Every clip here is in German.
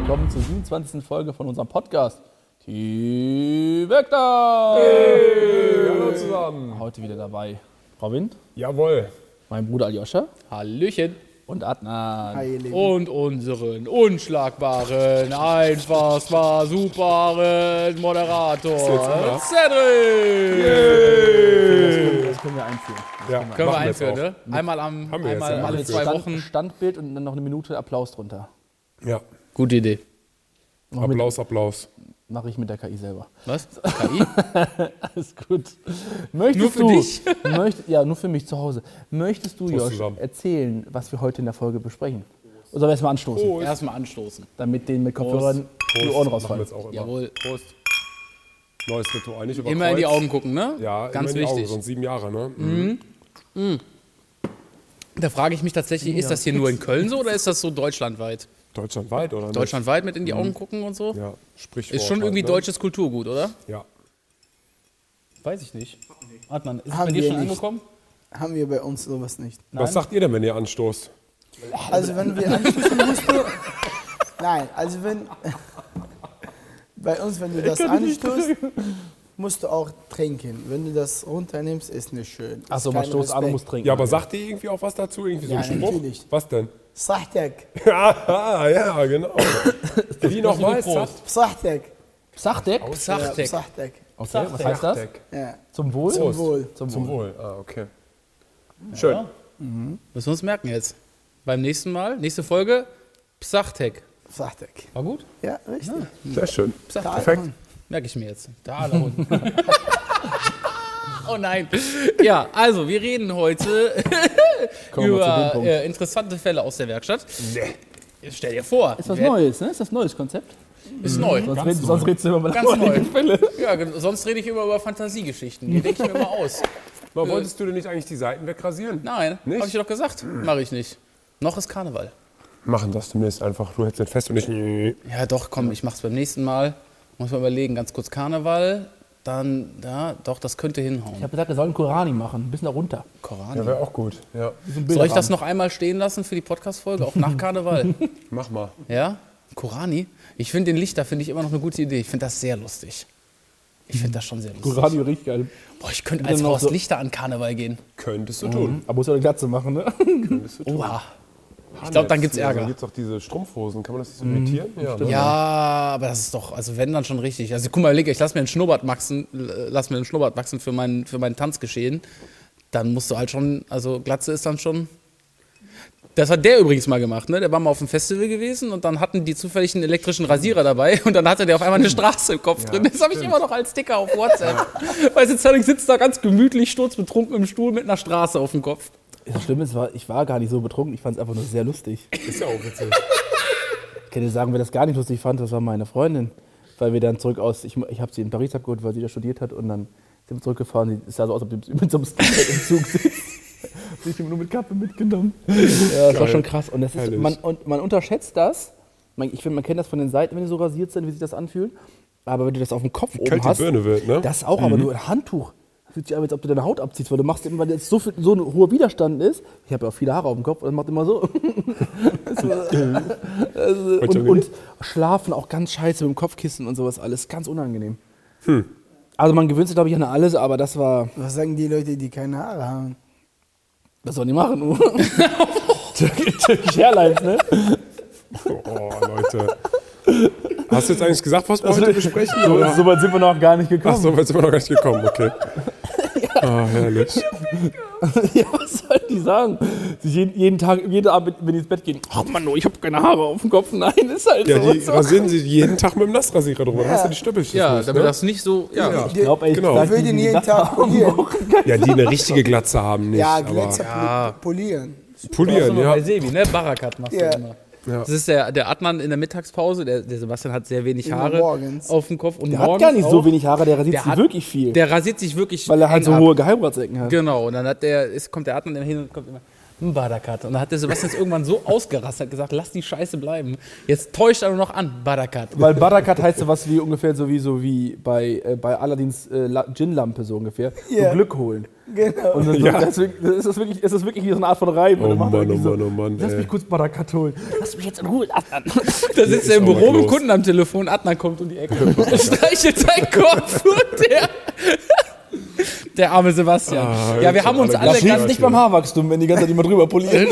willkommen zur 27. Folge von unserem Podcast. Die Vektor! Hey, hallo zusammen. Heute wieder dabei Robin, Jawohl. mein Bruder Aljoscha Hallöchen. und Adnan. Hi, ihr Lieben. Und unseren unschlagbaren, einfachbar superen Moderator, Cedric. Das können wir einführen. Ja, Können wir machen einführen, jetzt ne? Einmal Haben wir jetzt, ja. alle 2 Wochen. Standbild und dann noch eine Minute Applaus drunter. auch. Ja, Gute Idee. Applaus. Mache ich mit der KI selber. Was? KI? Alles gut. Möchtest Nur für du, dich? Ja, nur für mich zu Hause. Möchtest du, Prost Josh, zusammen. erzählen, was wir heute in der Folge besprechen? Oder sollen wir erstmal anstoßen? Erstmal anstoßen. Damit denen mit Kopfhörern die Ohren Machen wir rausfallen. jetzt auch immer. Jawohl. Prost. Neues Ritual, nicht über Immer in die Kreuz. Augen gucken, ne? Ja, Ganz immer in die Augen, wichtig. sonst 7 Jahre, ne? Da frage ich mich tatsächlich, ist das hier nur in Köln so oder ist das so deutschlandweit? Deutschlandweit, oder nicht? Deutschlandweit mit in die Augen gucken und so? Ja, Sprichwort. Ist schon irgendwie halt, ne? deutsches Kulturgut, oder? Ja. Weiß ich nicht. Adnan, ist es Haben bei dir wir schon nicht. angekommen? Haben wir bei uns sowas nicht. Was sagt ihr denn, wenn ihr anstoßt? Also wenn wir anstoßen, musst du... Nein, also wenn... Bei uns, wenn du das anstoßt, musst du auch trinken. Wenn du das runternimmst, ist nicht schön. Ist Achso, man kein stoßt an und Respekt. muss trinken. Ja, aber sagt ihr irgendwie auch was dazu? Irgendwie so Ja, ein Spruch? natürlich. Was denn? Psachtek. Ja, genau. Wie nochmal? Psachtek. Psachtek? Ja, Sachtek. Psachtek. Okay, was heißt das? Ja. Zum Wohl? Zum Wohl. Zum Wohl. Ah, okay. Schön. Müssen wir uns merken jetzt. Beim nächsten Mal, nächste Folge, Psachtek. Psachtek. War gut? Ja, richtig. Sehr schön. Psachtek. Perfekt. Merke ich mir jetzt. Da unten. Oh nein. Ja, also wir reden heute Kommen wir zu dem über Punkt. interessante Fälle aus der Werkstatt. Jetzt stell dir vor. Ist was Neues, ne? Ist das neues Konzept? Ist neu. Sonst redest du immer mal Ganz neu. Fälle. Ja, sonst rede ich immer über Fantasiegeschichten. Die denke ich mir immer aus. Aber wolltest du denn nicht eigentlich die Seiten wegrasieren? Nein, Nicht? habe ich dir doch gesagt. Mache ich nicht. Noch ist Karneval. Machen das demnächst einfach. Du hältst den fest und nicht. Ja, doch, komm, ich mach's beim nächsten Mal. Muss mal überlegen, ganz kurz Karneval. Dann, ja, doch, das könnte hinhauen. Ich habe gesagt, wir sollen Korani machen, ein bisschen da runter. Korani. Ja, wäre auch gut. Ja. Soll ich das noch einmal stehen lassen für die Podcast-Folge, auch nach Karneval? Mach mal. Ja? Korani? Ich finde den Lichter, finde ich immer noch eine gute Idee. Ich finde das sehr lustig. Ich finde das schon sehr lustig. Korani richtig geil. Boah, ich könnte als Dann noch Horst so- Lichter an Karneval gehen. Könntest du tun. Aber muss ja eine Glatze machen, ne? Könntest du tun. Oha. Ich glaube, dann gibt's Da Ärger. gibt es auch diese Strumpfhosen. Kann man das nicht so imitieren? Ja, ne? Ja, aber das ist doch, also wenn dann schon richtig. Also guck mal, ich lass mir einen Schnurrbart wachsen für mein Tanzgeschehen. Dann musst du halt schon, also Glatze ist dann schon. Das hat der übrigens mal gemacht, ne? Der war mal auf einem Festival gewesen und dann hatten die zufällig einen elektrischen Rasierer dabei und dann hatte der auf einmal eine Straße im Kopf drin. Das habe ich immer noch als Sticker auf WhatsApp. Weißt du, Zelig sitzt da ganz gemütlich, sturzbetrunken im Stuhl mit einer Straße auf dem Kopf. Das Schlimme ist, ich war gar nicht so betrunken, ich fand es einfach nur sehr lustig. Ist ja auch witzig. Ich kann dir sagen, wer das gar nicht lustig fand, das war meine Freundin. Weil wir dann zurück ich habe sie in Paris abgeholt, weil sie da studiert hat und dann sind wir zurückgefahren. Es sah so aus, als ob sie mit so einem Skateboard im Zug sitzt. Ich habe nur mit Kappe mitgenommen. Ja, das war schon krass. Und das ist, Herrlich. man unterschätzt das. Ich finde, man kennt das von den Seiten, wenn die so rasiert sind, wie sich das anfühlt. Aber wenn du das auf dem Kopf oben Kalte hast, Birne wird, ne? das auch, aber nur ein Handtuch. Fühlt sich an, als ob du deine Haut abziehst, weil du machst immer, weil jetzt so ein hoher Widerstand ist. Ich habe ja auch viele Haare auf dem Kopf und das macht immer so. und schlafen auch ganz scheiße mit dem Kopfkissen und sowas alles. Ganz unangenehm. Also man gewöhnt sich, glaube ich, an alles, aber das war. Was sagen die Leute, die keine Haare haben? Was sollen die machen? Turkish Airlines, ne? Oh, Leute. Hast du jetzt eigentlich gesagt, was wir heute besprechen? Oder? So weit sind wir noch gar nicht Ach gekommen. so, jetzt sind wir noch gar nicht gekommen, okay. Ah, herrlich. Ja, was soll die sagen? Jeden Abend, wenn die ins Bett gehen, oh Mann, ich habe keine Haare auf dem Kopf. Nein, ist halt Ja, so. die rasieren sich jeden Tag mit dem Nassrasierer drüber. Dann hast du die Stöppelchen. Ja, nicht, damit ne? das nicht so. Ja. Ich glaube, Genau. sag, Ich will den die jeden Glatze Tag haben, polieren. Ja, die eine richtige Glatze haben, nicht. Ja, aber Glitzer polieren. polieren, ja. Bei Sebi, ne? Barakat machst Ja. du immer. Ja. Das ist der Adnan in der Mittagspause. Der Sebastian hat sehr wenig Immer Haare morgens. auf dem Kopf. Und Der hat morgens gar nicht so auch. wenig Haare, der rasiert Der sich hat- wirklich viel. Der rasiert sich wirklich. weil er halt eng so ab. hohe Geheimratsecken hat. Genau, und dann kommt der Adnan immer hin und kommt immer. Barakat. Und da hat der Sebastian jetzt irgendwann so ausgerastet, hat gesagt, lass die Scheiße bleiben. Jetzt täuscht er nur noch an, Barakat. Weil Barakat heißt so was wie ungefähr so wie bei Aladdins Djinn-Lampe so ungefähr. Ja. So Glück holen. Genau. Und dann Ja. ist das wirklich wie so eine Art von Reim. Oh Und dann macht er Mann, irgendwie oh Mann. Lass ey. mich kurz Barakat holen. Lass mich jetzt in Ruhe. Da sitzt er im ist auch Büro was mit los. Kunden am Telefon, Adnan kommt um die Ecke und streichelt seinen Kopf. Und der arme Sebastian. Ja, wir haben uns alle alle Lass ganz Nicht beim Haarwachstum, wenn die ganze Zeit immer drüber polieren.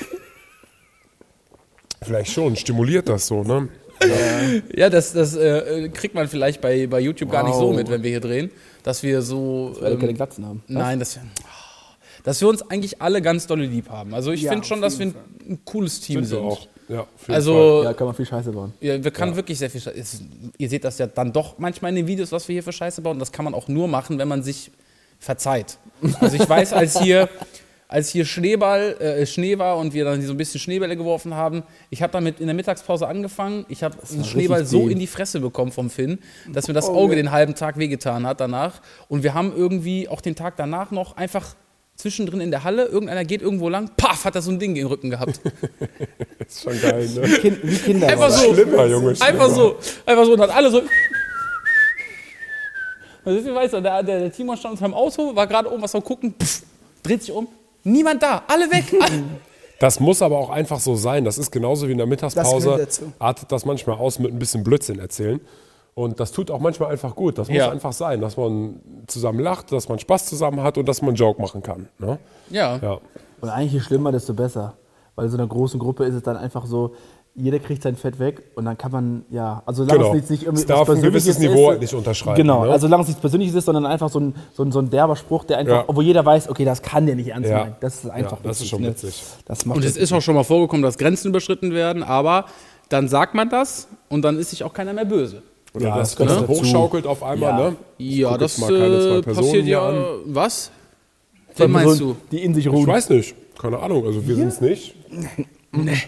Vielleicht schon, stimuliert das so, ne? Ja, das kriegt man vielleicht bei YouTube gar nicht so Wow. mit, wenn wir hier drehen. Dass wir so. Weil wir keine Glatzen haben. Nein, dass wir uns eigentlich alle ganz dolle lieb haben. Also ich Ja, finde schon, auf dass wir jeden ein cooles Team Sind wir sind. auch. Ja, auf jeden Fall. Also Ja, kann man viel Scheiße bauen. ja, wir können wirklich sehr viel Scheiße. Ihr seht das ja dann doch manchmal in den Videos, was wir hier für Scheiße bauen. Das kann man auch nur machen, wenn man sich verzeiht. Also ich weiß, als hier Schnee war und wir dann so ein bisschen Schneebälle geworfen haben, ich habe damit in der Mittagspause angefangen. Ich habe einen Schneeball richtig so deep. in die Fresse bekommen vom Finn, dass mir das Auge den halben Tag wehgetan hat danach. Und wir haben irgendwie auch den Tag danach noch einfach zwischendrin in der Halle, irgendeiner geht irgendwo lang, paff, hat er so ein Ding in den Rücken gehabt. ist schon geil, ne? Wie Kinder. Einfach so. Schlimmer, Junge. Einfach so und hat alle so. Also, weißt du, der Timon stand unter dem Auto, war gerade oben was am Gucken, pff, dreht sich um, niemand da, alle weg. Alle. Das muss aber auch einfach so sein. Das ist genauso wie in der Das Mittagspause. gehört dazu. Artet das manchmal aus mit ein bisschen Blödsinn erzählen. Und das tut auch manchmal einfach gut. Das muss Ja. einfach sein, dass man zusammen lacht, dass man Spaß zusammen hat und dass man einen Joke machen kann. Ne? Ja. Ja. Und eigentlich je schlimmer, desto besser. Weil in so einer großen Gruppe ist es dann einfach so, jeder kriegt sein Fett weg und dann kann man, ja, also solange Genau. es jetzt nicht irgendwie Es darf ein gewisses Niveau halt nicht unterschreiten. Genau, Ne? also solange es nichts Persönliches ist, sondern einfach so ein derber Spruch, der einfach, Ja. obwohl jeder weiß, okay, das kann der nicht ernst Ja. meinen. Das ist einfach Ja, das ist witzig, schon ne? witzig. Das macht Und es das ist auch schon mal vorgekommen, dass Grenzen überschritten werden, aber dann sagt man das und dann ist sich auch keiner mehr böse. Oder Ja, das das gehört Ganze dazu. hochschaukelt auf einmal. Ja. Ne? Ja, guck das jetzt mal keine zwei Personen passiert hier ja. an. Was? Zwei Wen meinst Personen, du? die in sich Ich ruhen. weiß nicht. Keine Ahnung. Also wir sind es nicht. Nee.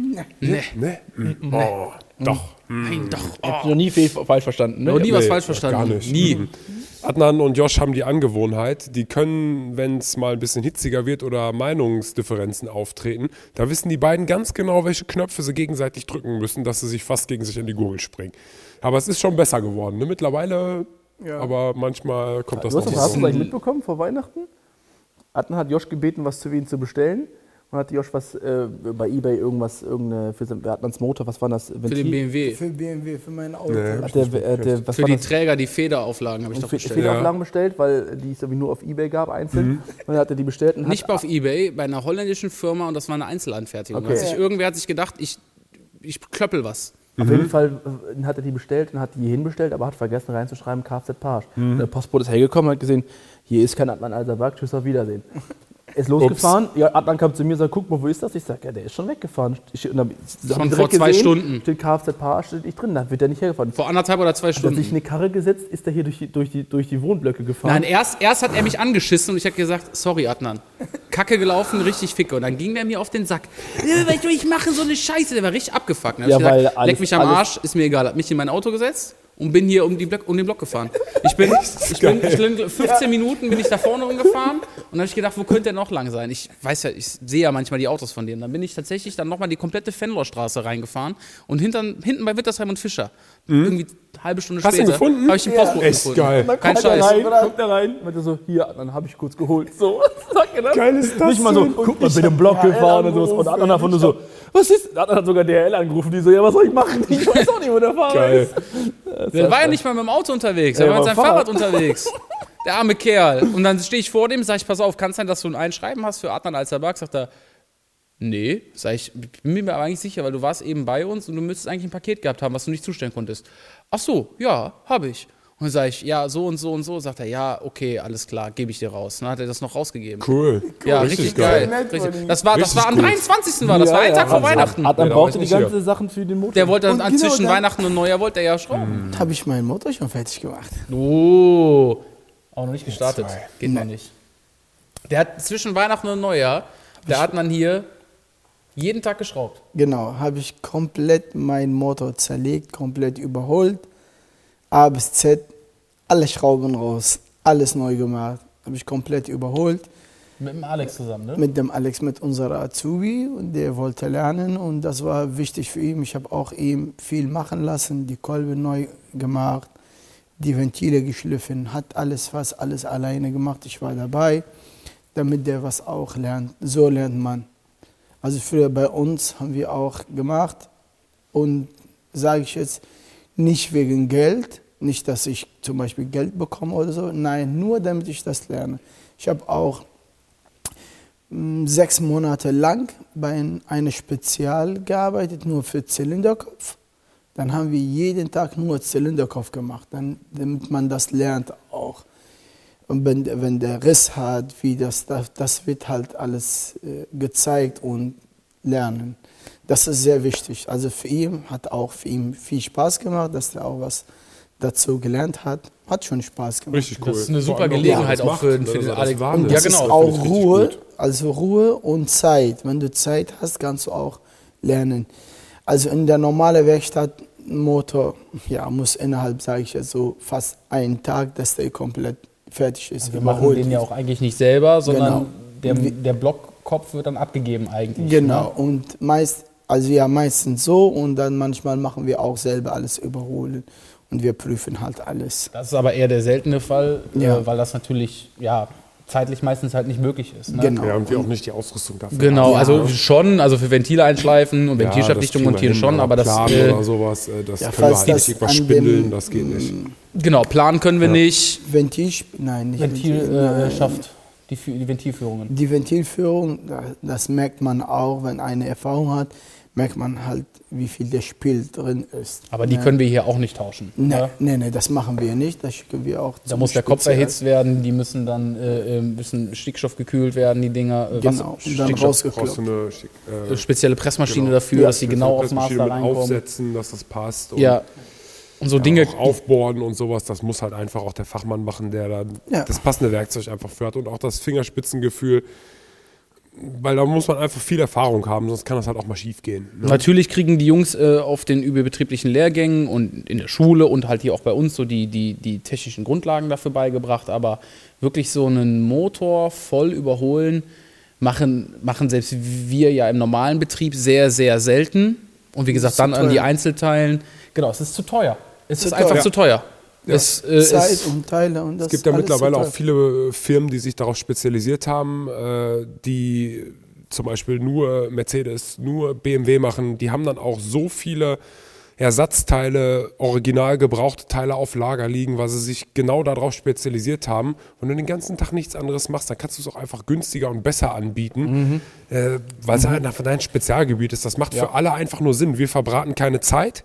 Ne? Oh, doch. Nein, doch. Ich hab noch nie falsch verstanden. Ne? Noch nie was Nee, falsch verstanden. Gar nicht. Nie. Adnan und Josh haben die Angewohnheit, die können, wenn es mal ein bisschen hitziger wird oder Meinungsdifferenzen auftreten, da wissen die beiden ganz genau, welche Knöpfe sie gegenseitig drücken müssen, dass sie sich fast gegen sich in die Gurgel springen. Aber es ist schon besser geworden. Ne? Mittlerweile, aber manchmal kommt das Du hast noch das, hast du so. gleich mitbekommen vor Weihnachten? Adnan hat Josh gebeten, was für ihn zu bestellen. Und hat Josh was bei eBay für Adnans Motor, was war das? Für den BMW. Für BMW, für mein Auto. Was Für war die das? Träger, die Federauflagen habe ich doch bestellt. Federauflagen bestellt, weil die es irgendwie nur auf eBay gab, einzeln. Und dann hat er die bestellt und Nicht auf Ebay, bei einer holländischen Firma und das war eine Einzelanfertigung. Okay. Irgendwer hat sich gedacht, ich klöppel was. auf jeden Fall hat er die bestellt und hat die hinbestellt, aber hat vergessen reinzuschreiben Kfz Page. Der Postbote ist hergekommen und hat gesehen, hier ist kein Adnan Al-Sabak, tschüss, auf Wiedersehen. Er ist losgefahren, ja, Adnan kam zu mir und sagt, guck mal, wo ist das? Ich sag, ja, der ist schon weggefahren. Von vor 2 Stunden. Steht Kfz Page, steht nicht drin, da wird er nicht hergefahren. Vor 1,5 oder 2 Hat er sich in Stunden. eine Karre gesetzt, ist er hier durch die Wohnblöcke gefahren. Nein, erst hat er mich angeschissen und ich habe gesagt, sorry Adnan, Kacke gelaufen, richtig ficke. Und dann ging der mir auf den Sack. Ich mache so eine Scheiße, der war richtig abgefuckt. Dann hab Ja, ich weil gesagt, alles- leck mich am alles- Arsch, ist mir egal. Hat mich in mein Auto gesetzt und bin hier um den Block gefahren. Ich bin 15 Minuten bin ich da vorne rumgefahren und dann habe ich gedacht, wo könnte der noch lang sein? Ich weiß ja, ich sehe ja manchmal die Autos von denen. Dann bin ich tatsächlich dann nochmal die komplette Fenlorstraße reingefahren und hinten bei Wittersheim und Fischer. Irgendwie eine halbe Stunde Hast du ihn später gefunden? habe ich den Postboten Echt gefunden. geil. Dann Kein kommt er Scheiß. rein, kommt er rein, meinte so, hier, dann habe ich kurz geholt. So, sagt er dann. Geil ist das Nicht mal so, denn? guck mal, bin im Block gefahren und sowas. Und Adnan davon nur so, was ist? Adnan hat sogar DHL angerufen, die so, ja, was soll ich machen? Ich weiß auch nicht, wo der Fahrer Geil. ist. Der war ja nicht mal mit dem Auto unterwegs, er Ja, war mit war seinem Fahrrad Fahrrad. unterwegs. Der arme Kerl. Und dann stehe ich vor dem, sage ich, pass auf, kann es sein, dass du ein Einschreiben hast für Adnan Al-Sabak? Sagt er, nee. Sag ich, bin mir aber eigentlich sicher, weil du warst eben bei uns und du müsstest eigentlich ein Paket gehabt haben, was du nicht zustellen konntest. Ach so, ja, habe ich. Und dann sage ich, ja, so und so und so. Sagt er, ja, okay, alles klar, gebe ich dir raus. Dann hat er das noch rausgegeben. Cool. Ja, richtig geil. Richtig. Das war am cool. 23. war das, war ein Tag vor Weihnachten. Adnan Ja, da brauchte war die ich nicht ganzen Sachen für den Motor. Der wollte Und dann genau zwischen dann- Weihnachten und Neujahr wollte er ja schrauben. Habe ich meinen Motor schon fertig gemacht. Oh, auch noch nicht gestartet. Geht noch nicht. Der hat zwischen Weihnachten und Neujahr, der hat man hier jeden Tag geschraubt. Genau, habe ich komplett meinen Motor zerlegt, komplett überholt. A bis Z, alle Schrauben raus, alles neu gemacht. Habe ich komplett überholt. Mit dem Alex zusammen, ne? Mit dem Alex, mit unserer Azubi, und der wollte lernen und das war wichtig für ihn. Ich habe auch ihm viel machen lassen, die Kolben neu gemacht, die Ventile geschliffen, hat alles alleine gemacht. Ich war dabei, damit der was auch lernt. So lernt man. Also früher bei uns haben wir auch gemacht und sage ich jetzt nicht wegen Geld, nicht, dass ich zum Beispiel Geld bekomme oder so, nein, nur damit ich das lerne. Ich habe auch 6 Monate lang bei einem Spezial gearbeitet, nur für Zylinderkopf. Dann haben wir jeden Tag nur Zylinderkopf gemacht, damit man das lernt auch. Und wenn der Riss hat, wie das wird halt alles gezeigt und lernen. Das ist sehr wichtig. Also für ihn hat auch viel Spaß gemacht, dass er auch was dazu gelernt hat. Hat schon Spaß gemacht. Richtig cool. Das ist eine Vor super allem Gelegenheit das auch für macht, den das Alex. Wahnsinn. Und das Ja, genau. ist auch Finde ich richtig Ruhe, gut. also Ruhe und Zeit. Wenn du Zeit hast, kannst du auch lernen. Also in der normalen Werkstatt, Motor, ja, muss innerhalb, sage ich jetzt so, fast einen Tag, dass der komplett fertig ist. Wir machen den ja auch eigentlich nicht selber, sondern Genau. der Blockkopf wird dann abgegeben eigentlich. Genau, Ne? und meistens so, und dann manchmal machen wir auch selber alles überholen und wir prüfen halt alles. Das ist aber eher der seltene Fall, Ja. weil das natürlich zeitlich meistens halt nicht möglich ist. Ne? Genau. Ja, und wir auch nicht die Ausrüstung dafür Genau, haben. also schon, also für Ventile einschleifen und Ja, Ventilschabdichtung das montieren kriegen wir schon, hin, aber das Planen oder sowas, das Ja, können wir falls halt nicht das irgendwas an spindeln, dem, das geht nicht. genau, planen können wir nicht. Nein, nicht Ventilschaft, die Ventilführungen. Die Ventilführung, das merkt man auch, wenn eine Erfahrung hat, merkt man halt, wie viel der Spiel drin ist. Aber die können wir hier auch nicht tauschen. Ne? Nee, das machen wir nicht. Das schicken wir auch Da zum muss der Kopf Spezial. erhitzt werden, die müssen dann ein bisschen Stickstoff gekühlt werden, die Dinger. Genau, und dann Stickstoff, Brauchst du rausgekloppt. eine spezielle Pressmaschine Genau. dafür, Ja, dass sie genau aufs Maß da mit reinkommen. aufsetzen, dass das passt. Und Ja, und so Dinge. auch aufbohren und sowas, das muss halt einfach auch der Fachmann machen, der dann Ja. das passende Werkzeug einfach für hat und auch das Fingerspitzengefühl, weil da muss man einfach viel Erfahrung haben, sonst kann das halt auch mal schief gehen. Ne? Natürlich kriegen die Jungs auf den überbetrieblichen Lehrgängen und in der Schule und halt hier auch bei uns so die technischen Grundlagen dafür beigebracht, aber wirklich so einen Motor voll überholen machen selbst wir ja im normalen Betrieb sehr, sehr selten. Und wie gesagt, zu dann an die teuer. Einzelteilen. Genau, es ist zu teuer. Es Zu ist einfach teuer. zu teuer. Ja. Zeit und Teile und das Es gibt ja alles mittlerweile total. auch viele Firmen, die sich darauf spezialisiert haben, die zum Beispiel nur Mercedes, nur BMW machen. Die haben dann auch so viele Ersatzteile, original gebrauchte Teile auf Lager liegen, weil sie sich genau darauf spezialisiert haben. Wenn du den ganzen Tag nichts anderes machst, dann kannst du es auch einfach günstiger und besser anbieten, weil es halt einfach dein Spezialgebiet ist. Das macht für alle einfach nur Sinn. Wir verbraten keine Zeit.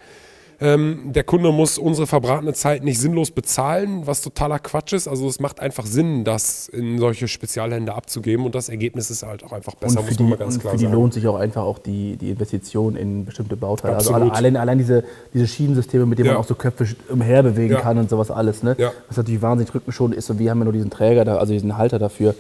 Der Kunde muss unsere verbratene Zeit nicht sinnlos bezahlen, was totaler Quatsch ist. Also es macht einfach Sinn, das in solche Spezialhände abzugeben und das Ergebnis ist halt auch einfach besser, Und muss man mal ganz klar für die sagen. lohnt sich auch einfach auch die Investition in bestimmte Bauteile. Absolut. Also allein diese Schienensysteme, mit denen Ja. man auch so Köpfe umherbewegen Ja. kann und sowas alles. Ne? Ja. Was natürlich wahnsinnig rückenschonend ist und wir haben ja nur diesen Träger, also diesen Halter dafür.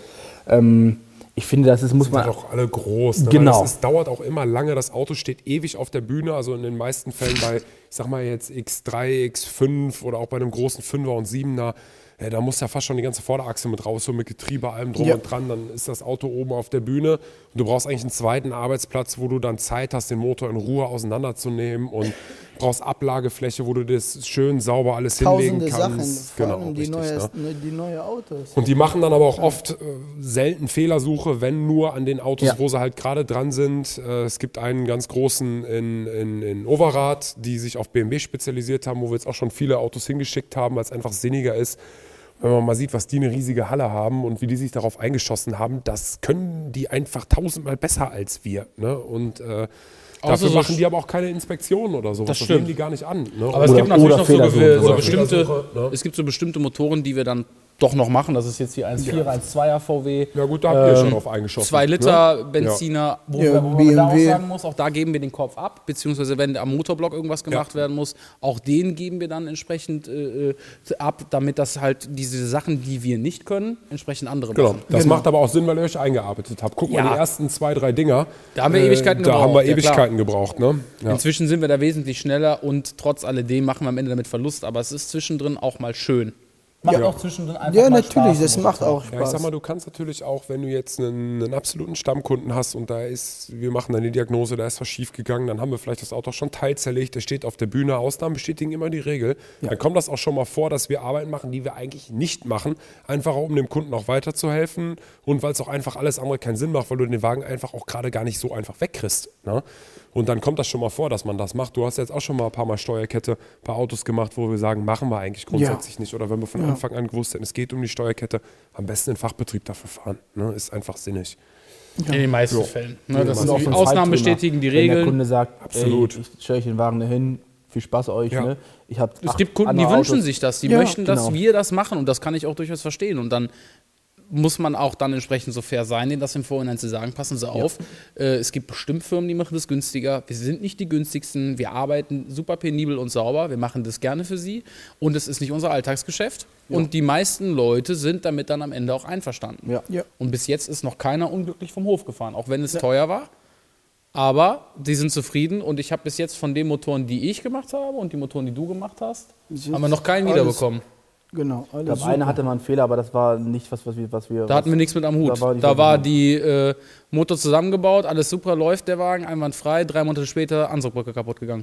Ich finde, das ist, muss Sind man... halt auch alle groß. Ne? Genau. Weil es dauert auch immer lange. Das Auto steht ewig auf der Bühne. Also in den meisten Fällen bei, ich sag mal jetzt X3, X5 oder auch bei einem großen 5er und 7er, da muss ja fast schon die ganze Vorderachse mit raus, so mit Getriebe, allem drum Ja. und dran. Dann ist das Auto oben auf der Bühne und du brauchst eigentlich einen zweiten Arbeitsplatz, wo du dann Zeit hast, den Motor in Ruhe auseinanderzunehmen und brauchst Ablagefläche, wo du das schön sauber alles hinlegen Tausende kannst. Sachen, vor allem die richtig, ne? die neue Autos. Und die machen dann aber auch oft selten Fehlersuche, wenn nur an den Autos, Ja. wo sie halt gerade dran sind. Es gibt einen ganz großen in Overath, die sich auf BMW spezialisiert haben, wo wir jetzt auch schon viele Autos hingeschickt haben, weil es einfach sinniger ist. Wenn man mal sieht, was die eine riesige Halle haben und wie die sich darauf eingeschossen haben, das können die einfach 1000-mal besser als wir. Ne? Und dafür so machen die aber auch keine Inspektionen oder sowas. Das stimmt. nehmen die gar nicht an. Ne? Aber es Oder- gibt natürlich oder noch Fehlersuche. so Oder bestimmte, Fehlersuche, ne? es gibt so bestimmte Motoren, die wir dann doch noch machen. Das ist jetzt die 1.4er, 1.2er VW. Ja gut, da habt ihr schon drauf eingeschossen. 2 Liter Benziner, wo Ja, man da auch BMW. sagen muss, auch da geben wir den Kopf ab, beziehungsweise wenn am Motorblock irgendwas gemacht werden muss, auch den geben wir dann entsprechend ab, damit das halt diese Sachen, die wir nicht können, entsprechend andere Genau, machen. das macht aber auch Sinn, weil ihr euch eingearbeitet habt. Guck mal, Ja. die ersten 2, 3 Dinger. Da haben wir Ewigkeiten Da haben gebraucht, wir ja, klar. Ewigkeiten gebraucht. Ne? Ja. Inzwischen sind wir da wesentlich schneller und trotz alledem machen wir am Ende damit Verlust, aber es ist zwischendrin auch mal schön. Macht Ja. auch zwischendrin einfach Ja, mal natürlich, Spaß, das muss macht ich sagen. auch Ja, ich sag Spaß. mal, du kannst natürlich auch, wenn du jetzt einen absoluten Stammkunden hast und wir machen dann die Diagnose, da ist was schief gegangen, dann haben wir vielleicht das Auto schon teilzerlegt, der steht auf der Bühne, Ausnahmen bestätigen immer die Regel. Dann kommt das auch schon mal vor, dass wir Arbeiten machen, die wir eigentlich nicht machen, einfach um dem Kunden auch weiterzuhelfen und weil es auch einfach alles andere keinen Sinn macht, weil du den Wagen einfach auch gerade gar nicht so einfach wegkriegst. Ne? Und dann kommt das schon mal vor, dass man das macht. Du hast jetzt auch schon mal ein paar Mal Steuerkette bei Autos gemacht, wo wir sagen, machen wir eigentlich grundsätzlich nicht. Oder wenn wir von Anfang an gewusst hätten, es geht um die Steuerkette, am besten in Fachbetrieb dafür fahren. Ne? Ist einfach sinnig. In den meisten Fällen. Ne, das Und sind auch die so ein Ausnahmen Zeitthema. bestätigen die Wenn der Regeln. Kunde sagt, Absolut. ey, ich stelle euch den Wagen dahin, viel Spaß euch. Ja. Ne? Ich hab Es 8 gibt Kunden, die andere wünschen Autos. sich das. Die Ja, möchten, dass genau. wir das machen. Und das kann ich auch durchaus verstehen. Und dann muss man auch dann entsprechend so fair sein, denen das im Vorhinein zu sagen, passen Sie auf. Es gibt bestimmt Firmen, die machen das günstiger. Wir sind nicht die günstigsten. Wir arbeiten super penibel und sauber. Wir machen das gerne für Sie. Und es ist nicht unser Alltagsgeschäft. Und die meisten Leute sind damit dann am Ende auch einverstanden. Ja. Ja. Und bis jetzt ist noch keiner unglücklich vom Hof gefahren, auch wenn es teuer war. Aber die sind zufrieden und ich habe bis jetzt von den Motoren, die ich gemacht habe und die Motoren, die du gemacht hast, haben wir noch keinen Alles- wiederbekommen. Genau, Ich alles glaube, super. einer hatte mal einen Fehler, aber das war nicht was wir. Da hatten wir nichts mit am Hut. Da war die Da war Verbindung. die Motor zusammengebaut, alles super, läuft der Wagen, einwandfrei. 3 Monate später Ansaugbrücke kaputt gegangen.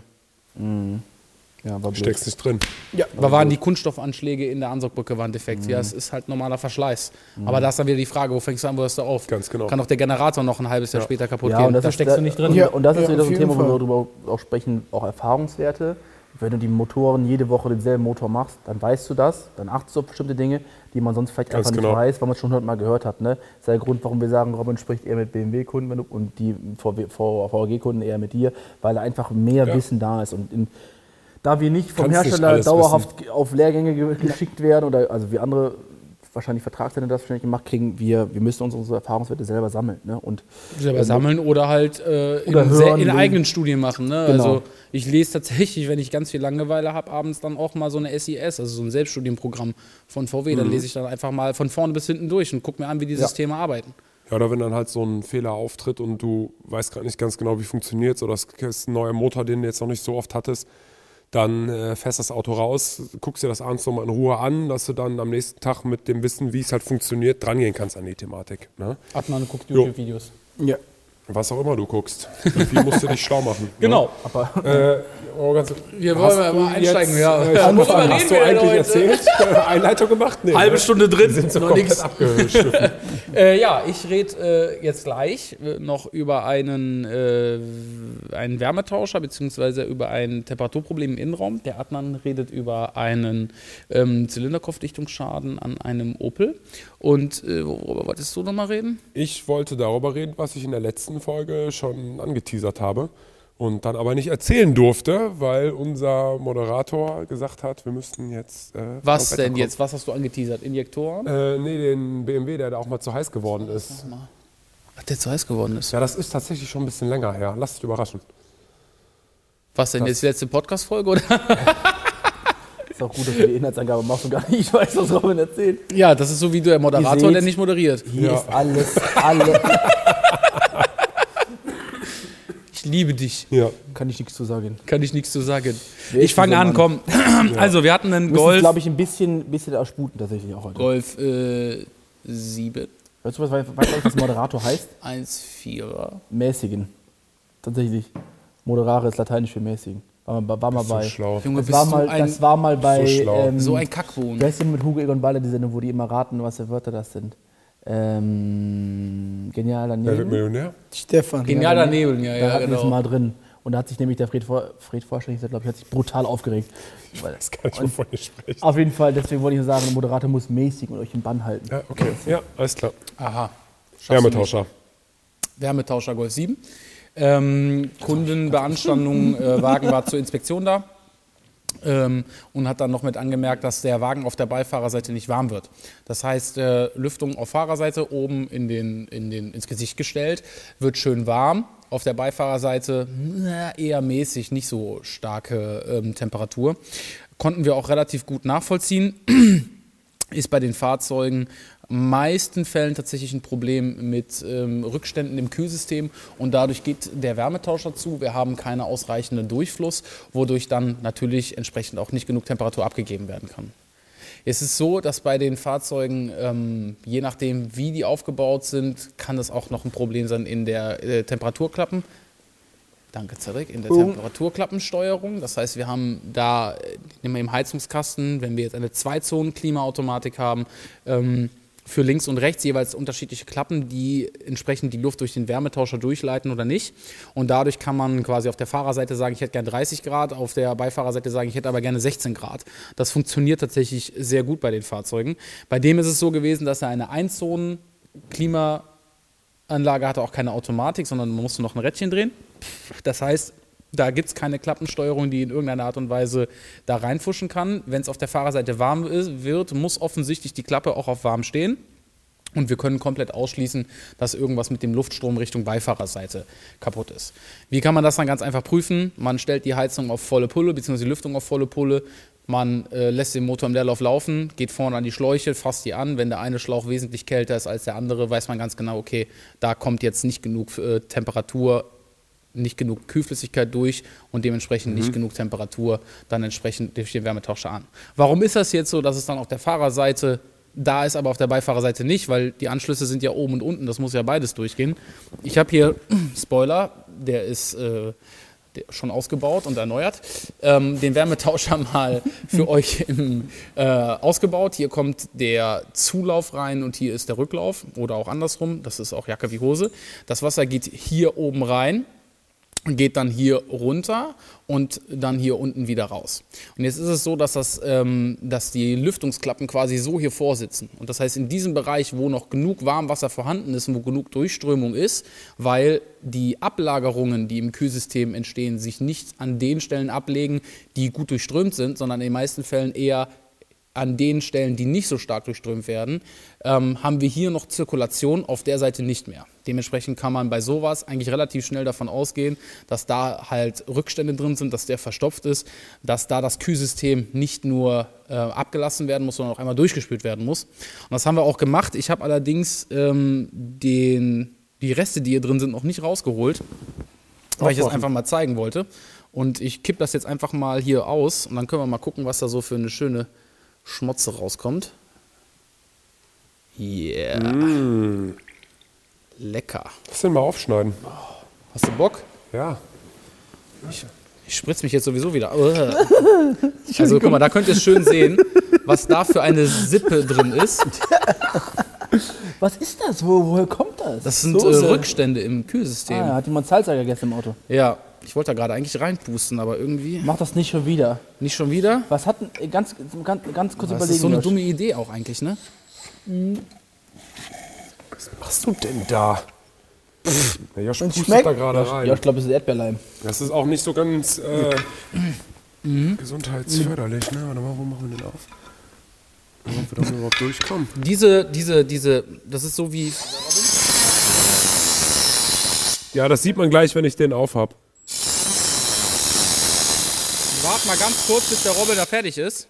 Ja, war blöd. Steckst nicht drin. Da waren die Kunststoffanschläge in der Ansaugbrücke waren defekt. Ja, es ist halt normaler Verschleiß. Aber da ist dann wieder die Frage, wo fängst du an, wo hörst du auf? Ganz genau. Kann auch der Generator noch ein halbes Jahr später kaputt Ja, gehen. und das Da ist steckst du nicht drin. Ja. Und das ist wieder auf so ein jeden Thema, wo wir Fall. darüber auch sprechen, auch Erfahrungswerte. Wenn du die Motoren jede Woche denselben Motor machst, dann weißt du das, dann achtest du auf bestimmte Dinge, die man sonst vielleicht Ganz einfach genau. nicht weiß, weil man es schon 100-mal gehört hat. Ne? Das ist der Grund, warum wir sagen, Robin spricht eher mit BMW-Kunden und die VW-Kunden eher mit dir, weil da einfach mehr Wissen da ist. Und da wir nicht vom Kannst nicht Hersteller alles dauerhaft auf Lehrgänge geschickt werden, oder also wie andere wahrscheinlich Vertragsländer das wahrscheinlich gemacht kriegen, wir müssen unsere Erfahrungswerte selber sammeln. Ne? Und Selber sammeln oder halt Oder in hören, eigenen Studien machen. Ne? Genau. Also ich lese tatsächlich, wenn ich ganz viel Langeweile habe, abends dann auch mal so eine SIS, also so ein Selbststudienprogramm von VW. Dann lese ich dann einfach mal von vorne bis hinten durch und gucke mir an, wie die Systeme arbeiten. Ja, oder wenn dann halt so ein Fehler auftritt und du weißt gerade nicht ganz genau, wie funktioniert es, oder es ist ein neuer Motor, den du jetzt noch nicht so oft hattest, dann fährst das Auto raus, guckst dir das abends nochmal in Ruhe an, dass du dann am nächsten Tag mit dem Wissen, wie es halt funktioniert, drangehen kannst an die Thematik. Ne? Adnan guckt Jo. YouTube-Videos. Ja. Was auch immer du guckst. Wie musst du dich schlau machen? Genau. Wir wollen ja mal einsteigen. Ja. Anfangen, hast du eigentlich erzählt? Einleitung gemacht? Nee, Halbe ne? Stunde drin, Sind so noch komplett nix. abgeschliffen. Ja, ich rede jetzt gleich noch über einen Wärmetauscher beziehungsweise über ein Temperaturproblem im Innenraum. Der Adnan redet über einen Zylinderkopfdichtungsschaden an einem Opel. Und worüber wolltest du nochmal reden? Ich wollte darüber reden, was ich in der letzten Folge schon angeteasert habe und dann aber nicht erzählen durfte, weil unser Moderator gesagt hat, wir müssten jetzt... Was vom Wetter denn kommen. jetzt? Was hast du angeteasert? Injektoren? Nee, den BMW, der da auch mal zu heiß geworden ist. Ach, der zu heiß geworden ist. Ja, das ist tatsächlich schon ein bisschen länger her. Lass dich überraschen. Was denn jetzt die letzte Podcast-Folge? Oder? ist auch gut, dass du die Inhaltsangabe machst und gar nicht weißt, was Robin erzählt. Ja, das ist so wie der Moderator, Ihr seht, der nicht moderiert. Hier Ja. ist alles. Ich liebe dich. Ja. Kann ich nichts zu sagen. Kann ich nichts zu sagen. Wer Ich ist fange dieser an, Mann? komm. Also, wir hatten einen Müssen, Golf. glaube ich, ein bisschen ersputen tatsächlich auch heute. Golf 7, Weißt du, was das Moderator heißt? 1,4er. Mäßigen. Tatsächlich. Moderare ist lateinisch für mäßigen. War mal So bei. schlau. Junge, Das war mal bei. So schlau. so ein Kackbohnen. Wer ist denn mit Hugo Egon Balder, die Sendung, wo die immer raten, was für Wörter das sind? Genial Wer wird daneben. Millionär? Stefan. Genialer Nebel, ja, Da ja, hatten wir es genau. mal drin. Und da hat sich nämlich der Fred Vorstand, glaube ich, hat sich brutal aufgeregt. Weil, Das kann ich wovon ich spreche. auf jeden Fall, deswegen wollte ich nur sagen, der Moderator muss mäßigen und euch im Bann halten. Ja, okay. Ja, alles klar. Aha. Wärmetauscher. Wärmetauscher Golf 7. Kundenbeanstandung, Wagen war zur Inspektion da. Und hat dann noch mit angemerkt, dass der Wagen auf der Beifahrerseite nicht warm wird. Das heißt, Lüftung auf Fahrerseite oben ins Gesicht gestellt, wird schön warm. Auf der Beifahrerseite eher mäßig, nicht so starke Temperatur. Konnten wir auch relativ gut nachvollziehen. Ist bei den Fahrzeugen meisten Fällen tatsächlich ein Problem mit Rückständen im Kühlsystem und dadurch geht der Wärmetauscher zu. Wir haben keinen ausreichenden Durchfluss, wodurch dann natürlich entsprechend auch nicht genug Temperatur abgegeben werden kann. Es ist so, dass bei den Fahrzeugen, je nachdem wie die aufgebaut sind, kann es auch noch ein Problem sein in der Temperaturklappen. Danke, Cedric. In der Temperaturklappensteuerung. Das heißt, wir haben da im Heizungskasten, wenn wir jetzt eine 2-Zonen-Klimaautomatik haben, für links und rechts jeweils unterschiedliche Klappen, die entsprechend die Luft durch den Wärmetauscher durchleiten oder nicht. Und dadurch kann man quasi auf der Fahrerseite sagen, ich hätte gerne 30 Grad, auf der Beifahrerseite sagen, ich hätte aber gerne 16 Grad. Das funktioniert tatsächlich sehr gut bei den Fahrzeugen. Bei dem ist es so gewesen, dass er eine 1-Zonen-Klimaanlage hatte, auch keine Automatik, sondern man musste noch ein Rädchen drehen. Das heißt, da gibt es keine Klappensteuerung, die in irgendeiner Art und Weise da reinfuschen kann. Wenn es auf der Fahrerseite warm wird, muss offensichtlich die Klappe auch auf warm stehen. Und wir können komplett ausschließen, dass irgendwas mit dem Luftstrom Richtung Beifahrerseite kaputt ist. Wie kann man das dann ganz einfach prüfen? Man stellt die Heizung auf volle Pulle, beziehungsweise die Lüftung auf volle Pulle. Man lässt den Motor im Leerlauf laufen, geht vorne an die Schläuche, fasst die an. Wenn der eine Schlauch wesentlich kälter ist als der andere, weiß man ganz genau, okay, da kommt jetzt nicht genug Temperatur, nicht genug Kühlflüssigkeit durch und dementsprechend nicht genug Temperatur dann entsprechend durch den Wärmetauscher an. Warum ist das jetzt so, dass es dann auf der Fahrerseite da ist, aber auf der Beifahrerseite nicht? Weil die Anschlüsse sind ja oben und unten, das muss ja beides durchgehen. Ich habe hier Spoiler, der ist schon ausgebaut und erneuert, den Wärmetauscher mal für euch ausgebaut. Hier kommt der Zulauf rein und hier ist der Rücklauf oder auch andersrum, das ist auch Jacke wie Hose. Das Wasser geht hier oben rein, geht dann hier runter und dann hier unten wieder raus. Und jetzt ist es so, dass die Lüftungsklappen quasi so hier vorsitzen. Und das heißt, in diesem Bereich, wo noch genug Warmwasser vorhanden ist und wo genug Durchströmung ist, weil die Ablagerungen, die im Kühlsystem entstehen, sich nicht an den Stellen ablegen, die gut durchströmt sind, sondern in den meisten Fällen eher an den Stellen, die nicht so stark durchströmt werden, haben wir hier noch Zirkulation, auf der Seite nicht mehr. Dementsprechend kann man bei sowas eigentlich relativ schnell davon ausgehen, dass da halt Rückstände drin sind, dass der verstopft ist, dass da das Kühlsystem nicht nur abgelassen werden muss, sondern auch einmal durchgespült werden muss. Und das haben wir auch gemacht. Ich habe allerdings die Reste, die hier drin sind, noch nicht rausgeholt, weil ich das einfach mal zeigen wollte. Und ich kippe das jetzt einfach mal hier aus und dann können wir mal gucken, was da so für eine schöne Schmotze rauskommt. Yeah. Lecker. Lass den mal aufschneiden. Hast du Bock? Ja. Ich spritze mich jetzt sowieso wieder. Also guck mal, da könnt ihr schön sehen, was da für eine Sippe drin ist. Was ist das? Woher kommt das? Das sind Rückstände im Kühlsystem. Hat jemand Salsa gegessen im Auto? Ja, ich wollte da gerade eigentlich reinpusten, aber irgendwie... Mach das nicht schon wieder. Nicht schon wieder? Was hat denn, ganz kurz überlegen. Das ist so eine Josh. dumme Idee auch eigentlich, ne? Was machst du denn da? Der Josh pustet schmeckt? da gerade rein. Ja, ich glaube, es ist Erdbeerleim. Das ist auch nicht so ganz gesundheitsförderlich. Ne? Warte mal, wo machen wir den auf? Ob wir da überhaupt durchkommen. Das ist so wie... Ja, das sieht man gleich, wenn ich den aufhab. Warte mal ganz kurz, bis der Robbel da fertig ist.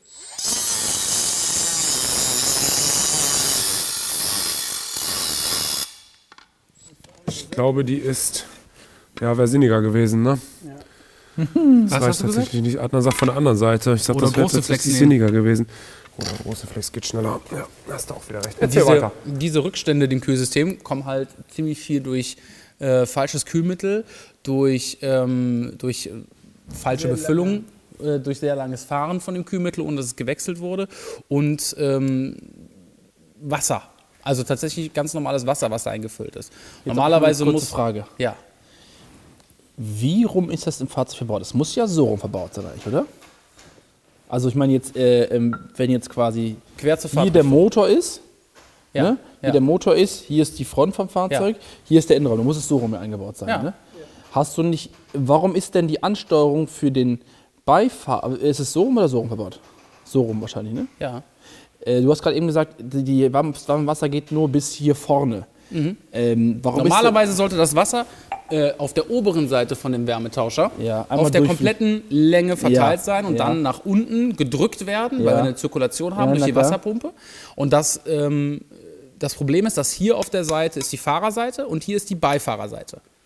Ich glaube, die ist, wäre sinniger gewesen, ne? Ja. Das weiß tatsächlich nicht. Adnan sagt von der anderen Seite. Ich sag, Oder das wäre große Flex tatsächlich sinniger gewesen. Oder große Flex geht schneller. Ja, hast du auch wieder recht. Erzähl weiter. Diese Rückstände im Kühlsystem kommen halt ziemlich viel durch falsches Kühlmittel, durch falsche Befüllung, durch sehr langes Fahren von dem Kühlmittel, ohne dass es gewechselt wurde und Wasser. Also tatsächlich ganz normales Wasser, was da eingefüllt ist. Jetzt Normalerweise eine kurze muss... Frage. Ja. Wie rum ist das im Fahrzeug verbaut? Es muss ja so rum verbaut sein, eigentlich, oder? Also ich meine jetzt, wenn jetzt quasi Quer zur hier der Motor ist, Ja. ne? Hier der Motor ist, hier ist die Front vom Fahrzeug, hier ist der Innenraum. Da muss es so rum eingebaut sein. Ja. Ne? Hast du nicht, warum ist denn die Ansteuerung für den Beifahrer, ist es so rum oder so rum verbaut? So rum wahrscheinlich, ne? Ja. Du hast gerade eben gesagt, die warmes Wasser geht nur bis hier vorne. Warum Normalerweise sollte das Wasser auf der oberen Seite von dem Wärmetauscher einmal auf der durch- kompletten Länge verteilt Ja, sein und ja. dann nach unten gedrückt werden, weil Ja. wir eine Zirkulation haben Ja, durch na die klar. Wasserpumpe. Und das Problem ist, dass hier auf der Seite ist die Fahrerseite und hier ist die Beifahrerseite.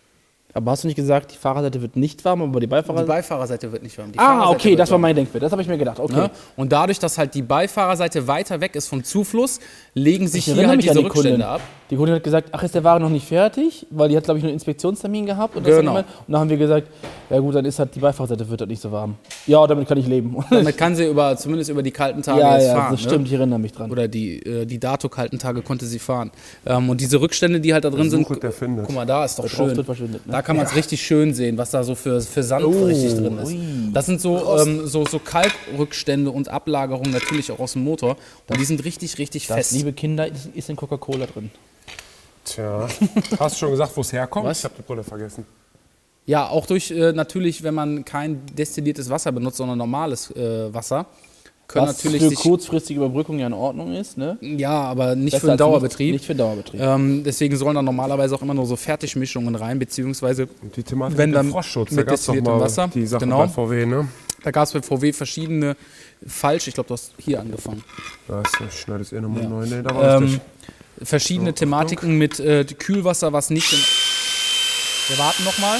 Aber hast du nicht gesagt, die Fahrerseite wird nicht warm, aber die Die Beifahrerseite... Beifahrerseite wird nicht warm. Die Ah, Fahrerseite okay, wird das war warm. mein Denkbild. Das habe ich mir gedacht. Okay. Ne? Und dadurch, dass halt die Beifahrerseite weiter weg ist vom Zufluss, legen sich Ich hier erinnere halt mich an diese die Kundin. Rückstände ab. Die Kundin hat gesagt, ach, ist der Wagen noch nicht fertig? Weil die hat, glaube ich, nur einen Inspektionstermin gehabt. Und Genau. Und dann haben wir gesagt, ja gut, dann ist halt die Beifahrerseite wird halt nicht so warm. Ja, damit kann ich leben. Damit kann sie zumindest über die kalten Tage ja, jetzt ja, fahren. das stimmt, Ne? ich erinnere mich dran. Oder die Dato-kalten Tage konnte sie fahren. Und diese Rückstände, die halt da drin sind, Suche, der findet. guck mal, da ist doch Drauf schön. wird verschwindet, ne? Da kann man es richtig schön sehen, was da so für Sand richtig drin ist. Das sind so Kalkrückstände und Ablagerungen natürlich auch aus dem Motor. Und die sind richtig, richtig Das, fest. liebe Kinder, ist in Coca-Cola drin. Tja, hast du schon gesagt, wo es herkommt? Was? Ich habe die Brille vergessen. Ja, auch durch natürlich, wenn man kein destilliertes Wasser benutzt, sondern normales Wasser, können Was natürlich für sich... kurzfristige Überbrückung ja in Ordnung ist, ne? Ja, aber nicht Besser für den als Dauerbetrieb. Nicht für den Dauerbetrieb. Deswegen sollen da normalerweise auch immer nur so Fertigmischungen rein, beziehungsweise Und die Thematik Wenn mit dem dann Froschschutz, da mit gab es doch destilliertem mal Wasser, die Sache genau. bei VW, ne? da gab es bei VW verschiedene falsch, ich glaube, du hast hier angefangen. Da ist, ich schneide es eh nochmal Ja. neu. Nee, da war richtig. Verschiedene Thematiken mit Kühlwasser, was nicht in... Wir warten nochmal.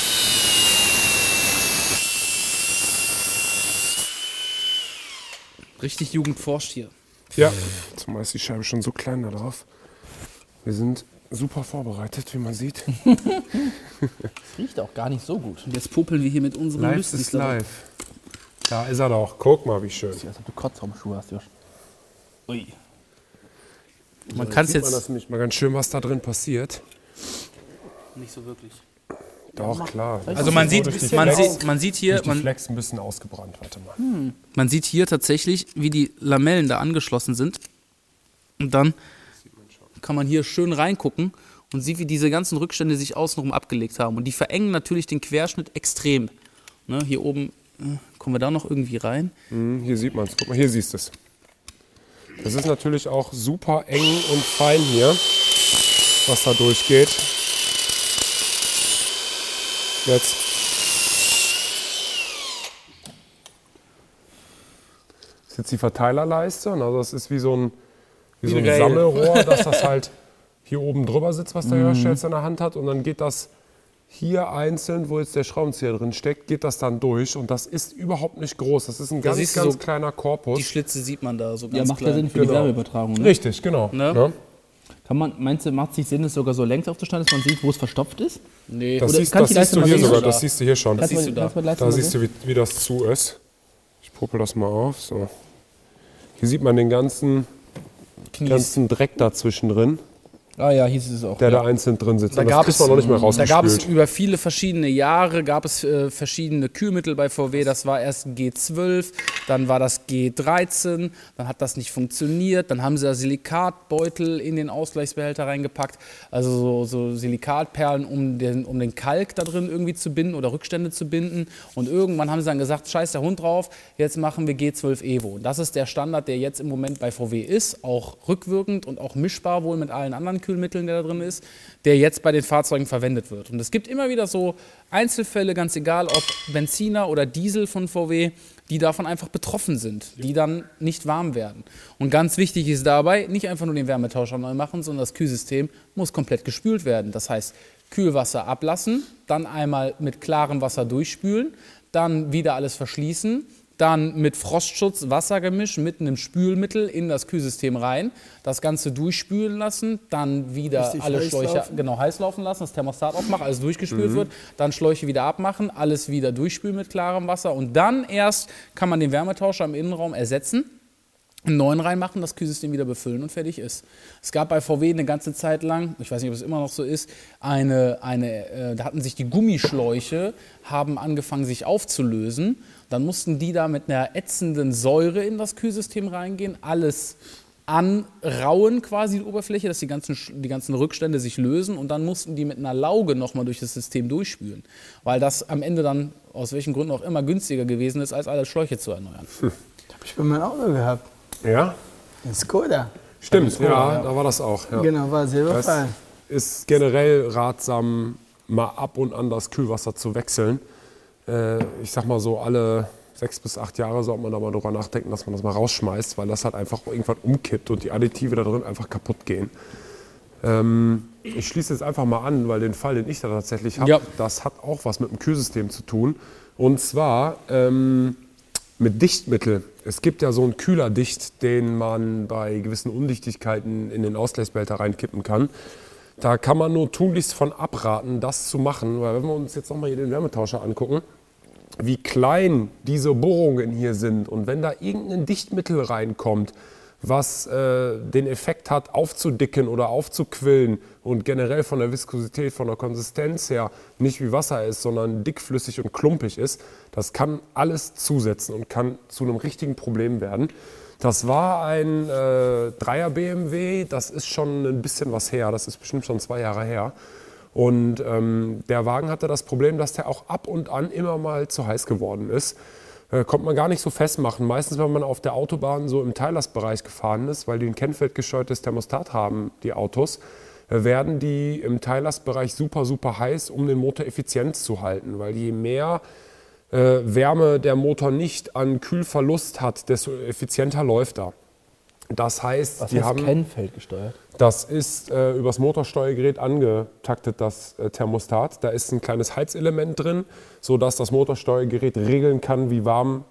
Richtig Jugend forscht hier. Ja, zumal ist die Scheibe schon so klein da drauf. Wir sind super vorbereitet, wie man sieht. Riecht auch gar nicht so gut. Und jetzt popeln wir hier mit unseren Live Lüstis ist da- live. Da ist er doch. Guck mal, wie schön. Sieht aus, als ob du Kotzraumschuhe hast, Josh. Ui. Man kann es Sieht man jetzt das nämlich mal ganz schön, was da drin passiert. nicht so wirklich. Doch, klar. Also man sieht, durch die man Flex- sieht, man sieht hier, Durch die man, Flex ein bisschen ausgebrannt. Warte mal. man sieht hier tatsächlich, wie die Lamellen da angeschlossen sind. Und dann kann man hier schön reingucken und sieht, wie diese ganzen Rückstände sich außenrum abgelegt haben. Und die verengen natürlich den Querschnitt extrem. Ne, hier oben kommen wir da noch irgendwie rein. Hier sieht man es. Guck mal, hier siehst du es. Das ist natürlich auch super eng und fein hier, was da durchgeht. Jetzt. Das ist jetzt die Verteilerleiste. Also das ist wie so ein ein Rail. Sammelrohr, dass das halt hier oben drüber sitzt, was der Josh jetzt in der Hand hat. Und dann geht das hier einzeln, wo jetzt der Schraubenzieher drin steckt, geht das dann durch. Und das ist überhaupt nicht groß. Das ist ein ganz, siehst du ganz so kleiner Korpus. Die Schlitze sieht man da so Ja, ganz macht ja klein. Sinn für die Genau. Wärmeübertragung, ne? Richtig, genau. Ne? Ne? Meinst du, macht es nicht Sinn, es sogar so längs aufzustellen, dass man sieht, wo es verstopft ist? Nee, Das, Oder siehst, kannst das du die siehst du Leiste hier mal sogar, sehen? das siehst du hier schon. Das siehst du da. Da siehst du, wie das zu ist. Ich popel das mal auf. So. Hier sieht man den ganzen Dreck dazwischen drin, Ah ja, hieß es auch. der ja. da einzeln drin sitzt. Da Und das gab, kriegt es, man noch nicht mehr da gab es rausgespült. über viele verschiedene Jahre gab es verschiedene Kühlmittel bei VW. Das war erst G12, dann war das G13, dann hat das nicht funktioniert. Dann haben sie da Silikatbeutel in den Ausgleichsbehälter reingepackt, also so Silikatperlen, um den Kalk da drin irgendwie zu binden oder Rückstände zu binden. Und irgendwann haben sie dann gesagt, scheiß der Hund drauf, jetzt machen wir G12 Evo. Das ist der Standard, der jetzt im Moment bei VW ist, auch rückwirkend und auch mischbar wohl mit allen anderen Kühlmitteln, der da drin ist, der jetzt bei den Fahrzeugen verwendet wird. Und es gibt immer wieder so Einzelfälle, ganz egal ob Benziner oder Diesel von VW, die davon einfach betroffen sind, die dann nicht warm werden. Und ganz wichtig ist dabei, nicht einfach nur den Wärmetauscher neu machen, sondern das Kühlsystem muss komplett gespült werden. Das heißt, Kühlwasser ablassen, dann einmal mit klarem Wasser durchspülen, dann wieder alles verschließen, dann mit Frostschutz Wassergemisch mit einem Spülmittel in das Kühlsystem rein, das Ganze durchspülen lassen, dann wieder Richtig alle heiß Schläuche laufen. heiß laufen lassen, das Thermostat aufmachen, alles durchgespült wird, dann Schläuche wieder abmachen, alles wieder durchspülen mit klarem Wasser und dann erst kann man den Wärmetauscher im Innenraum ersetzen, einen neuen reinmachen, das Kühlsystem wieder befüllen und fertig ist. Es gab bei VW eine ganze Zeit lang, ich weiß nicht, ob es immer noch so ist, da hatten sich die Gummischläuche, haben angefangen sich aufzulösen. Dann mussten die da mit einer ätzenden Säure in das Kühlsystem reingehen, alles anrauen quasi die Oberfläche, dass die ganzen Rückstände sich lösen und dann mussten die mit einer Lauge nochmal durch das System durchspülen, weil das am Ende dann, aus welchen Gründen auch immer, günstiger gewesen ist, als alle Schläuche zu erneuern. Hab ich bei meinem Auto gehabt. Ja, In Skoda. stimmt. Ja, da war das auch. Ja. Genau, war selber Das Fall. ist generell ratsam, mal ab und an das Kühlwasser zu wechseln. Ich sag mal so, alle 6 bis 8 Jahre sollte man da mal drüber nachdenken, dass man das mal rausschmeißt, weil das halt einfach irgendwann umkippt und die Additive da drin einfach kaputt gehen. Ich schließe jetzt einfach mal an, weil den Fall, den ich da tatsächlich habe, Ja. das hat auch was mit dem Kühlsystem zu tun. Und zwar mit Dichtmittel. Es gibt ja so einen Kühlerdicht, den man bei gewissen Undichtigkeiten in den Ausgleichsbehälter reinkippen kann. Da kann man nur tunlichst von abraten, das zu machen. Weil wenn wir uns jetzt nochmal hier den Wärmetauscher angucken, wie klein diese Bohrungen hier sind und wenn da irgendein Dichtmittel reinkommt, was den Effekt hat, aufzudicken oder aufzuquillen und generell von der Viskosität, von der Konsistenz her nicht wie Wasser ist, sondern dickflüssig und klumpig ist, das kann alles zusetzen und kann zu einem richtigen Problem werden. Das war ein 3er BMW, das ist schon ein bisschen was her, das ist bestimmt schon 2 Jahre her. Und der Wagen hatte das Problem, dass der auch ab und an immer mal zu heiß geworden ist. Konnte man gar nicht so festmachen. Meistens, wenn man auf der Autobahn so im Teilastbereich gefahren ist, weil die ein kennfeldgesteuertes Thermostat haben, die Autos, werden die im Teillastbereich super, super heiß, um den Motor effizient zu halten. Weil je mehr Wärme der Motor nicht an Kühlverlust hat, desto effizienter läuft er. Das heißt, Was die heißt haben... Kennfeld gesteuert? Das ist übers Motorsteuergerät angetaktet, das Thermostat. Da ist ein kleines Heizelement drin, sodass das Motorsteuergerät regeln kann, wie warm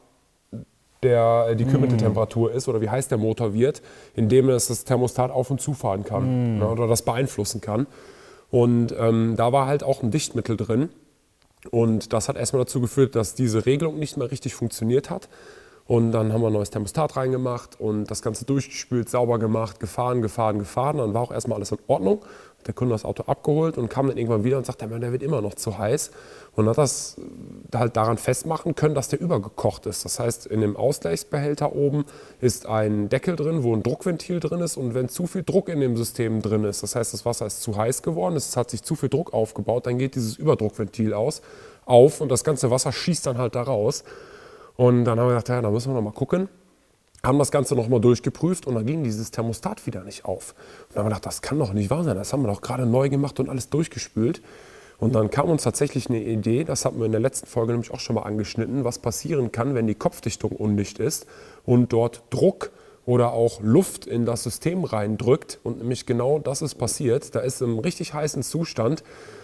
die Kühlmitteltemperatur ist oder wie heiß der Motor wird, indem es das Thermostat auf- und zufahren kann oder das beeinflussen kann. Und da war halt auch ein Dichtmittel drin. Und das hat erstmal dazu geführt, dass diese Regelung nicht mehr richtig funktioniert hat. Und dann haben wir ein neues Thermostat reingemacht und das Ganze durchgespült, sauber gemacht, gefahren. Dann war auch erstmal alles in Ordnung. Der Kunde hat das Auto abgeholt und kam dann irgendwann wieder und sagte, der wird immer noch zu heiß. Und hat das halt daran festmachen können, dass der übergekocht ist. Das heißt, in dem Ausgleichsbehälter oben ist ein Deckel drin, wo ein Druckventil drin ist. Und wenn zu viel Druck in dem System drin ist, das heißt, das Wasser ist zu heiß geworden, es hat sich zu viel Druck aufgebaut, dann geht dieses Überdruckventil auf und das ganze Wasser schießt dann halt da raus. Und dann haben wir gedacht, ja, da müssen wir noch mal gucken. Haben das Ganze noch mal durchgeprüft und dann ging dieses Thermostat wieder nicht auf. Und dann haben wir gedacht, das kann doch nicht wahr sein. Das haben wir doch gerade neu gemacht und alles durchgespült. Und dann kam uns tatsächlich eine Idee, das hatten wir in der letzten Folge nämlich auch schon mal angeschnitten, was passieren kann, wenn die Kopfdichtung undicht ist und dort Druck oder auch Luft in das System reindrückt. Und nämlich genau das ist passiert. Da ist im richtig heißen Zustand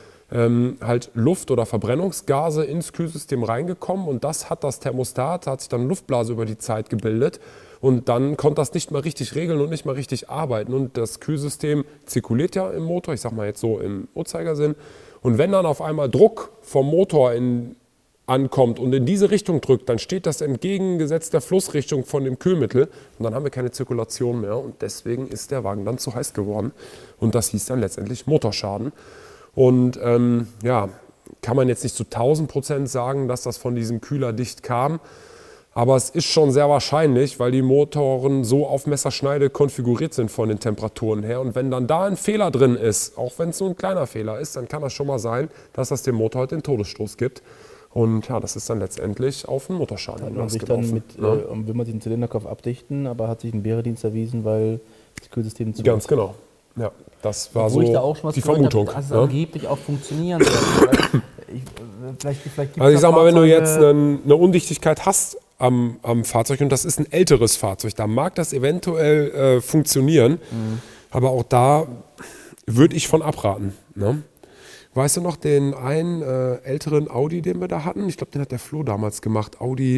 halt Luft oder Verbrennungsgase ins Kühlsystem reingekommen und das hat das Thermostat, da hat sich dann Luftblase über die Zeit gebildet und dann konnte das nicht mehr richtig regeln und nicht mehr richtig arbeiten und das Kühlsystem zirkuliert ja im Motor, ich sag mal jetzt so im Uhrzeigersinn und wenn dann auf einmal Druck vom Motor ankommt und in diese Richtung drückt, dann steht das entgegengesetzt der Flussrichtung von dem Kühlmittel und dann haben wir keine Zirkulation mehr und deswegen ist der Wagen dann zu heiß geworden und das hieß dann letztendlich Motorschaden. Und ja, kann man jetzt nicht zu 1000% sagen, dass das von diesem Kühlerdicht kam. Aber es ist schon sehr wahrscheinlich, weil die Motoren so auf Messerschneide konfiguriert sind von den Temperaturen her. Und wenn dann da ein Fehler drin ist, auch wenn es so ein kleiner Fehler ist, dann kann das schon mal sein, dass das dem Motor halt den Todesstoß gibt. Und ja, das ist dann letztendlich auf einen Motorschaden Hat man sich dann hinausgelaufen, ne? will man den Zylinderkopf abdichten, aber hat sich ein Bäredienst erwiesen, weil das Kühlsystem zu Ganz genau. Ja, das war Wo ich da so auch schon was die gehört Vermutung. Habe, dass es ne? angeblich auch funktionieren soll. Vielleicht gibt's Also ich da sag mal, wenn du Fahrzeuge- jetzt eine Undichtigkeit hast am Fahrzeug und das ist ein älteres Fahrzeug, da mag das eventuell funktionieren, aber auch da würde ich von abraten. Ne? Weißt du noch den einen älteren Audi, den wir da hatten? Ich glaube, den hat der Flo damals gemacht. Audi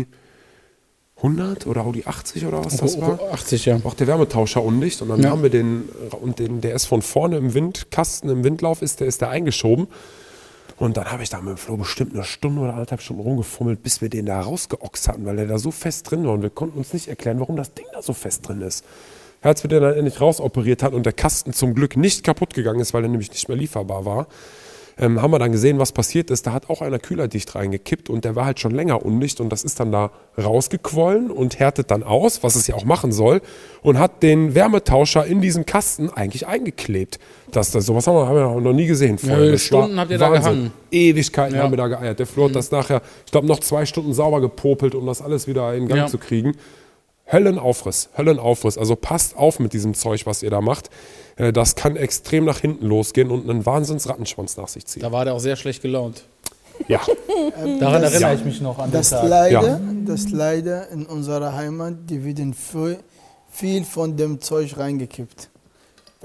100 oder Audi 80 oder was das war? 80, ja. Auch der Wärmetauscher undicht und dann haben wir der ist von vorne im Windkasten, im Windlauf ist der eingeschoben. Und dann habe ich da mit dem Flo bestimmt 1 Stunde oder 1,5 Stunden rumgefummelt, bis wir den da rausgeoxt hatten, weil der da so fest drin war. Und wir konnten uns nicht erklären, warum das Ding da so fest drin ist. Als wir den dann endlich rausoperiert hatten und der Kasten zum Glück nicht kaputt gegangen ist, weil er nämlich nicht mehr lieferbar war, haben wir dann gesehen, was passiert ist. Da hat auch einer Kühlerdicht reingekippt und der war halt schon länger undicht und das ist dann da rausgequollen und härtet dann aus, was es ja auch machen soll, und hat den Wärmetauscher in diesem Kasten eigentlich eingeklebt. Sowas haben wir noch nie gesehen vorher. Ja, Das Stunden war habt ihr da Wahnsinn. gehangen. Ewigkeiten haben wir da geeiert. Der Flo hat das nachher, ich glaube, noch 2 Stunden sauber gepopelt, um das alles wieder in Gang zu kriegen. Höllenaufriss. Also passt auf mit diesem Zeug, was ihr da macht. Das kann extrem nach hinten losgehen und einen Wahnsinns-Rattenschwanz nach sich ziehen. Da war der auch sehr schlecht gelaunt. Ja, Daran erinnere ich mich noch an den Das Tag. leider in unserer Heimat, die werden viel von dem Zeug reingekippt.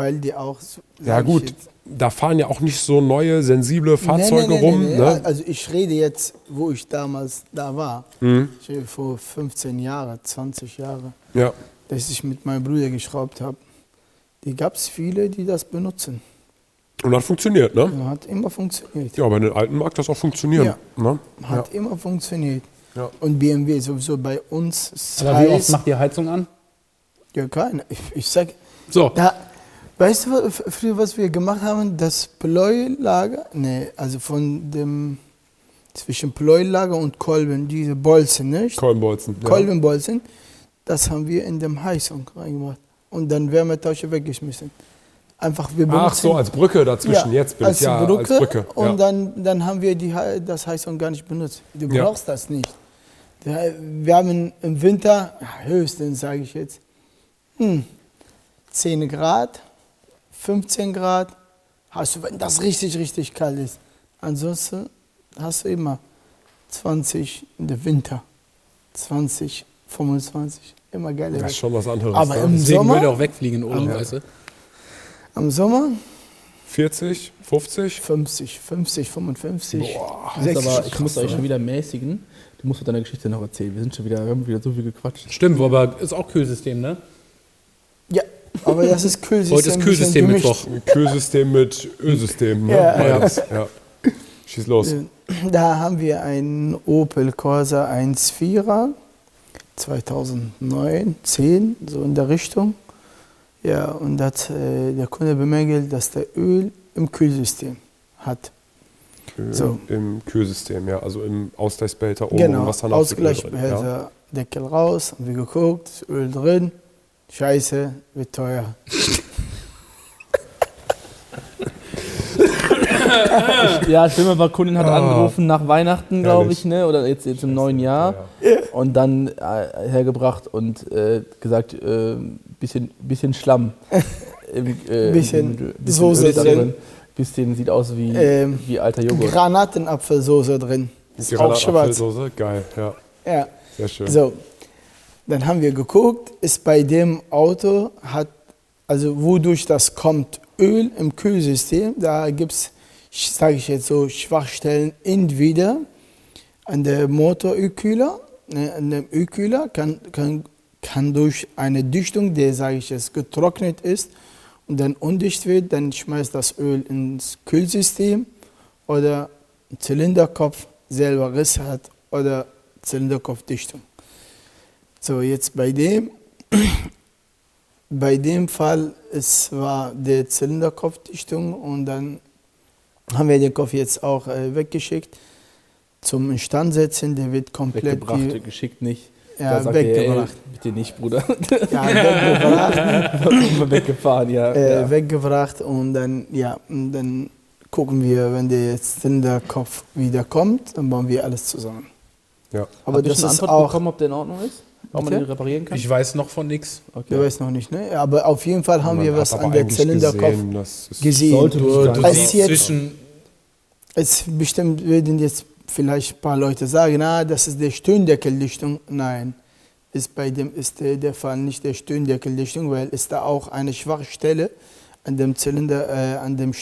weil die auch... Ja gut, da fahren ja auch nicht so neue, sensible Fahrzeuge rum. Nee. Ne? Also ich rede jetzt, wo ich damals da war. Mhm. Vor 15 Jahren, 20 Jahren, Ja. dass ich mit meinem Bruder geschraubt habe. Die gab es viele, die das benutzen. Und hat funktioniert, ne? Ja, hat immer funktioniert. Ja, bei den alten mag das auch funktionieren. Ja. Ne? Hat immer funktioniert. Ja. Und BMW sowieso bei uns ist Aber wie oft heiß. macht die Heizung an? Ja, keine. Ich sag, So. da, weißt du, früher, was wir gemacht haben? Das Pleuelager, also zwischen Pleuelager und Kolben, diese Bolzen, nicht? Kolbenbolzen. Ja. Kolbenbolzen, das haben wir in dem Heizung reingemacht. Und dann Wärmetauscher weggeschmissen. Einfach, wir benutzen, Ach so, als Brücke dazwischen. Jetzt bin als ich ja Brücke, als Brücke. Und Ja. dann haben wir das Heizung gar nicht benutzt. Du Ja. brauchst das nicht. Wir haben im Winter, höchstens sage ich jetzt, 10 Grad, 15 Grad, hast du, wenn das richtig, richtig kalt ist. Ansonsten hast du immer 20 in der Winter, 20, 25, immer geile Das Wetter. ist schon was anderes. Aber ne? im Deswegen Sommer, würde er auch wegfliegen in Urlaub, weißt du? am Sommer 40, 50? 50, 55. Aber ich muss euch schon wieder mäßigen. Du musst mir deine Geschichte noch erzählen. Wir haben wieder so viel gequatscht. Stimmt, aber ist auch Kühlsystem, ne? Ja, aber das ist Kühlsystem. Heute ist Kühlsystem ein bisschen Mittwoch. Ein Kühlsystem mit Ölsystem. Ne? Ja. Beides. Ja. Schieß los. gemischt. Da haben wir einen Opel Corsa 1.4er, 2009, 10, so in der Richtung. Ja, und der Kunde bemängelt, dass der Öl im Kühlsystem hat. Öl So. Im Kühlsystem, ja, also im Ausgleichsbehälter oben. Genau, was dann auf dem Öl drin, Ausgleichsbehälter, ja. Deckel raus, haben wir geguckt, ist Öl drin, scheiße, wird teuer. Ja, ich bin mal, Kundin hat angerufen nach Weihnachten, glaube ich, ne? Oder jetzt im neuen Jahr. Und dann hergebracht und gesagt, bisschen Schlamm. Bisschen Soße Öl drin. Bisschen sieht aus wie alter Joghurt. Granatenapfelsoße drin. Ist auch schwarz. Apfelsoße, geil, ja, Ja. sehr schön. So, dann haben wir geguckt, ist bei dem Auto, also wodurch das kommt, Öl im Kühlsystem, da gibt es, sage ich jetzt so, Schwachstellen entweder an der Motorölkühler, an dem Ölkühler kann durch eine Dichtung, der, sage ich jetzt, getrocknet ist und dann undicht wird, dann schmeißt das Öl ins Kühlsystem oder ein Zylinderkopf selber Riss hat oder Zylinderkopfdichtung. So, jetzt bei dem Fall, es war die Zylinderkopfdichtung und dann haben wir den Kopf jetzt auch weggeschickt zum Instandsetzen, der wird komplett... Weggebracht, geschickt nicht. Ja, Da sagt er, weggebracht. Bitte nicht, Bruder. Ja, weggebracht. Weggefahren, ja. Weggebracht und dann gucken wir, wenn der jetzt Zylinderkopf wieder kommt, dann bauen wir alles zusammen. Ja. Aber Habt ihr das schon eine ist Antwort auch... bekommen, ob der in Ordnung ist? Ob man Bitte? den reparieren kann? Ich weiß noch von nichts. Ich weiß noch nicht, ne? Aber auf jeden Fall haben Man wir hat was aber an der eigentlich Zylinderkopf gesehen, das ist- gesehen. Sollte nicht Du sein. Als siehst jetzt- zwischen. Es bestimmt würden jetzt vielleicht ein paar Leute sagen, das ist die Stöndeckeldichtung. Nein, bei dem ist der Fall nicht der Stöndeckeldichtung, weil ist da auch eine Schwachstelle an dem Zylinder, an dem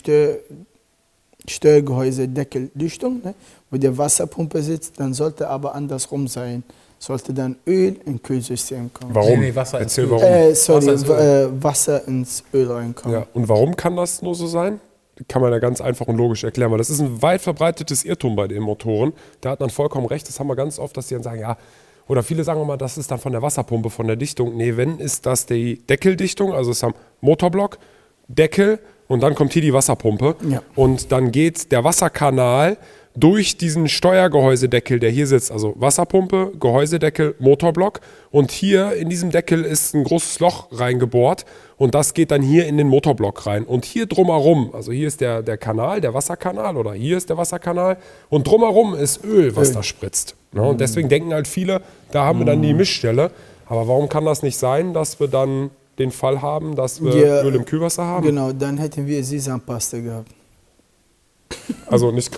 Steuergehäuse-Deckeldichtung, ne, wo der Wasserpumpe sitzt. Dann sollte aber andersrum sein. Sollte dann Öl im Kühlsystem kommen. Warum? Nee, Wasser ins Erzähl Öl. warum. Wasser ins Wasser ins Öl reinkommen. Ja. Und warum kann das nur so sein? Kann man ja ganz einfach und logisch erklären, weil das ist ein weit verbreitetes Irrtum bei den Motoren. Da hat man vollkommen recht, das haben wir ganz oft, dass die dann sagen, ja, oder viele sagen immer, das ist dann von der Wasserpumpe, von der Dichtung. Nee, wenn, ist das die Deckeldichtung, also es haben Motorblock, Deckel und dann kommt hier die Wasserpumpe. Ja. Und dann geht der Wasserkanal durch diesen Steuergehäusedeckel, der hier sitzt, also Wasserpumpe, Gehäusedeckel, Motorblock. Und hier in diesem Deckel ist ein großes Loch reingebohrt und das geht dann hier in den Motorblock rein. Und hier drumherum, also hier ist der Kanal, der Wasserkanal oder hier ist der Wasserkanal und drumherum ist Öl, was da spritzt. Ja, und deswegen denken halt viele, da haben wir dann die Mischstelle. Aber warum kann das nicht sein, dass wir dann den Fall haben, dass wir Ja, Öl im Kühlwasser haben? Genau, dann hätten wir Sesampaste gehabt. Also nicht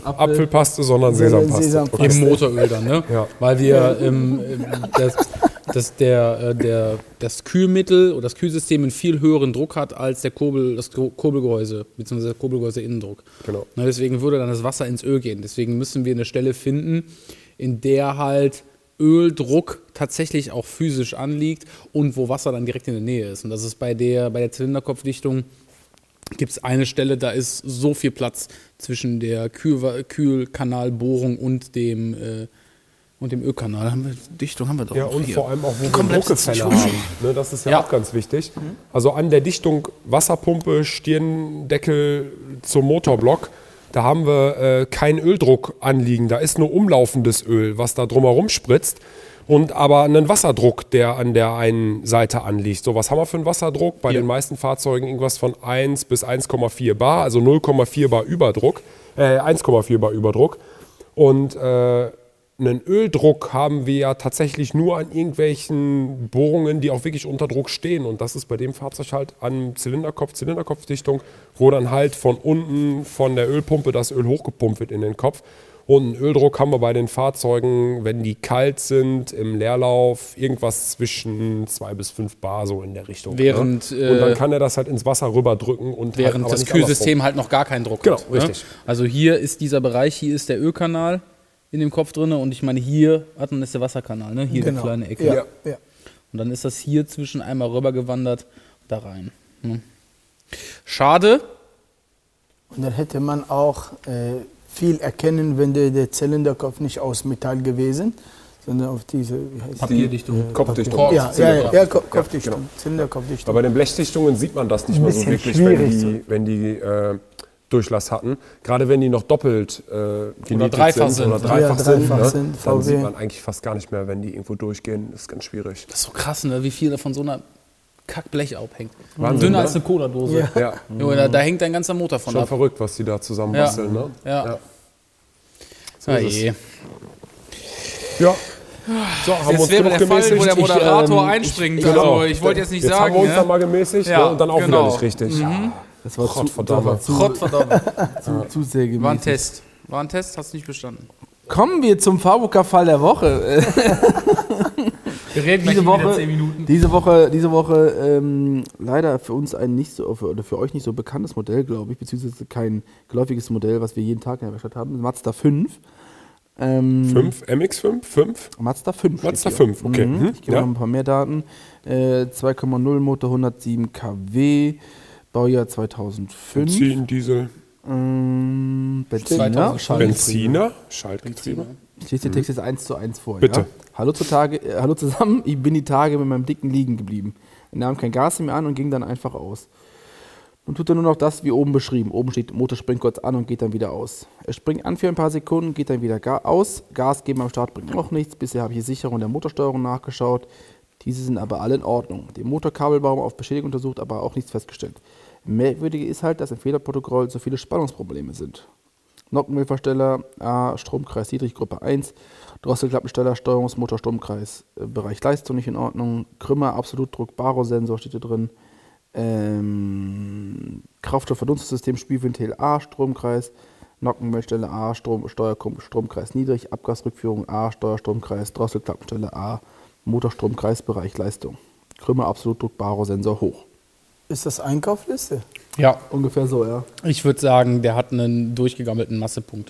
Apfelpaste, sondern Sesampaste. Sesampaste. Okay. Im Motoröl dann, ne? Ja. Weil wir dass das Kühlmittel oder das Kühlsystem einen viel höheren Druck hat als das Kurbelgehäuse, beziehungsweise der Kurbelgehäuse-Innendruck. Genau. Na, deswegen würde dann das Wasser ins Öl gehen. Deswegen müssen wir eine Stelle finden, in der halt Öldruck tatsächlich auch physisch anliegt und wo Wasser dann direkt in der Nähe ist. Und das ist bei der Zylinderkopfdichtung gibt es eine Stelle, da ist so viel Platz zwischen der Kühlkanalbohrung und dem Ölkanal. Dichtung haben wir doch. Ja, auch und hier. vor allem auch, wo wir Druckgefälle haben. Ne, das ist ja auch ganz wichtig. Also an der Dichtung Wasserpumpe, Stirndeckel zum Motorblock, da haben wir keinen Öldruck anliegen. Da ist nur umlaufendes Öl, was da drumherum spritzt. Und aber einen Wasserdruck, der an der einen Seite anliegt. So, was haben wir für einen Wasserdruck? Bei den meisten Fahrzeugen irgendwas von 1 bis 1,4 Bar, also 0,4 Bar Überdruck, 1,4 Bar Überdruck. Und einen Öldruck haben wir ja tatsächlich nur an irgendwelchen Bohrungen, die auch wirklich unter Druck stehen. Und das ist bei dem Fahrzeug halt am Zylinderkopfdichtung, wo dann halt von unten von der Ölpumpe das Öl hochgepumpt wird in den Kopf. Und einen Öldruck haben wir bei den Fahrzeugen, wenn die kalt sind, im Leerlauf, irgendwas zwischen 2 bis 5 Bar, so in der Richtung. Während, ne? Und dann kann er das halt ins Wasser rüberdrücken. Und während halt das Kühlsystem halt noch gar keinen Druck genau, hat. richtig. Ne? Also hier ist dieser Bereich, hier ist der Ölkanal in dem Kopf drin und ich meine hier dann ist der Wasserkanal, ne? Hier die kleine Ecke. Ja. Und dann ist das hier zwischen einmal rübergewandert, da rein. Ne? Schade. Und dann hätte man auch viel erkennen, wenn der Zylinderkopf nicht aus Metall gewesen, sondern auf diese, wie heißt Papierdichtung. Kopfdichtung. Ja, Kopfdichtung, Zylinderkopfdichtung. Aber bei den Blechdichtungen sieht man das nicht mehr so bisschen wirklich, schwierig wenn die Durchlass hatten. Gerade wenn die noch doppelt genietet dreifach sind oder sind. dreifach Ja, sind, dreifach ne? sind, Dann VW. sieht man eigentlich fast gar nicht mehr, wenn die irgendwo durchgehen. Das ist ganz schwierig. Das ist so krass, ne? Wie viel da von so einer Kackblech abhängt. Wahnsinn, Dünner ne? als eine Cola-Dose. Ja. Ja, Junge, da hängt dein ganzer Motor von schon ab. verrückt, was die da zusammenbasteln. Ne? Ja. So ist es. je. Ja. So, haben wir Jetzt uns wäre genug der Fall, wo der gemäßigt. Moderator einspringt. Genau. Also, ich wollte jetzt nicht Jetzt sagen. haben wir uns ne? da mal gemäßigt, Ja, ne? Und dann auch genau. wieder nicht richtig. Das war Gottverdammt. zu sehr gemäßigt. War ein Test. War ein Test, hast du nicht bestanden. Kommen wir zum Fabuka-Fall der Woche. Wir reden Diese gleich wieder Woche- 10 Minuten. Diese Woche leider für uns ein nicht so, oder für euch nicht so bekanntes Modell, glaube ich, beziehungsweise kein geläufiges Modell, was wir jeden Tag in der Werkstatt haben. Mazda 5. 5, MX5, 5. Mazda 5. steht Mazda hier. 5, okay. Mhm. Ich gebe noch ein paar mehr Daten. 2,0 Motor, 107 kW, Baujahr 2005. Benzin, Diesel, Benziner, 2005. Schaltgetriebe. Benziner, Schaltgetriebe. Ich lese den Text jetzt 1:1 vor. Bitte. Ja? Hallo zusammen, ich bin die Tage mit meinem Dicken liegen geblieben. Er nahm kein Gas mehr an und ging dann einfach aus. Nun tut er nur noch das, wie oben beschrieben. Oben steht, Motor springt kurz an und geht dann wieder aus. Er springt an für ein paar Sekunden, geht dann wieder aus. Gas geben am Start bringt auch nichts. Bisher habe ich die Sicherung der Motorsteuerung nachgeschaut. Diese sind aber alle in Ordnung. Den Motorkabelbaum auf Beschädigung untersucht, aber auch nichts festgestellt. Merkwürdige ist halt, dass im Fehlerprotokoll so viele Spannungsprobleme sind. Nockenwellversteller, A, Stromkreis niedrig, Gruppe 1, Drosselklappensteller, Steuerungsmotor, Stromkreis, Bereich Leistung nicht in Ordnung, Krümmer, Absolutdruck, Barosensor steht hier drin, Kraftstoffverdunstungssystem, Spülventil A, Stromkreis, Nockenwellstelle A, Steuerstromkreis niedrig, Abgasrückführung A, Steuerstromkreis, Drosselklappenstelle A, Motorstromkreis, Bereich Leistung, Krümmer, Absolutdruck, Barosensor hoch. Ist das Einkaufsliste? Ja, Ungefähr so, ja. ich würde sagen, der hat einen durchgegammelten Massepunkt.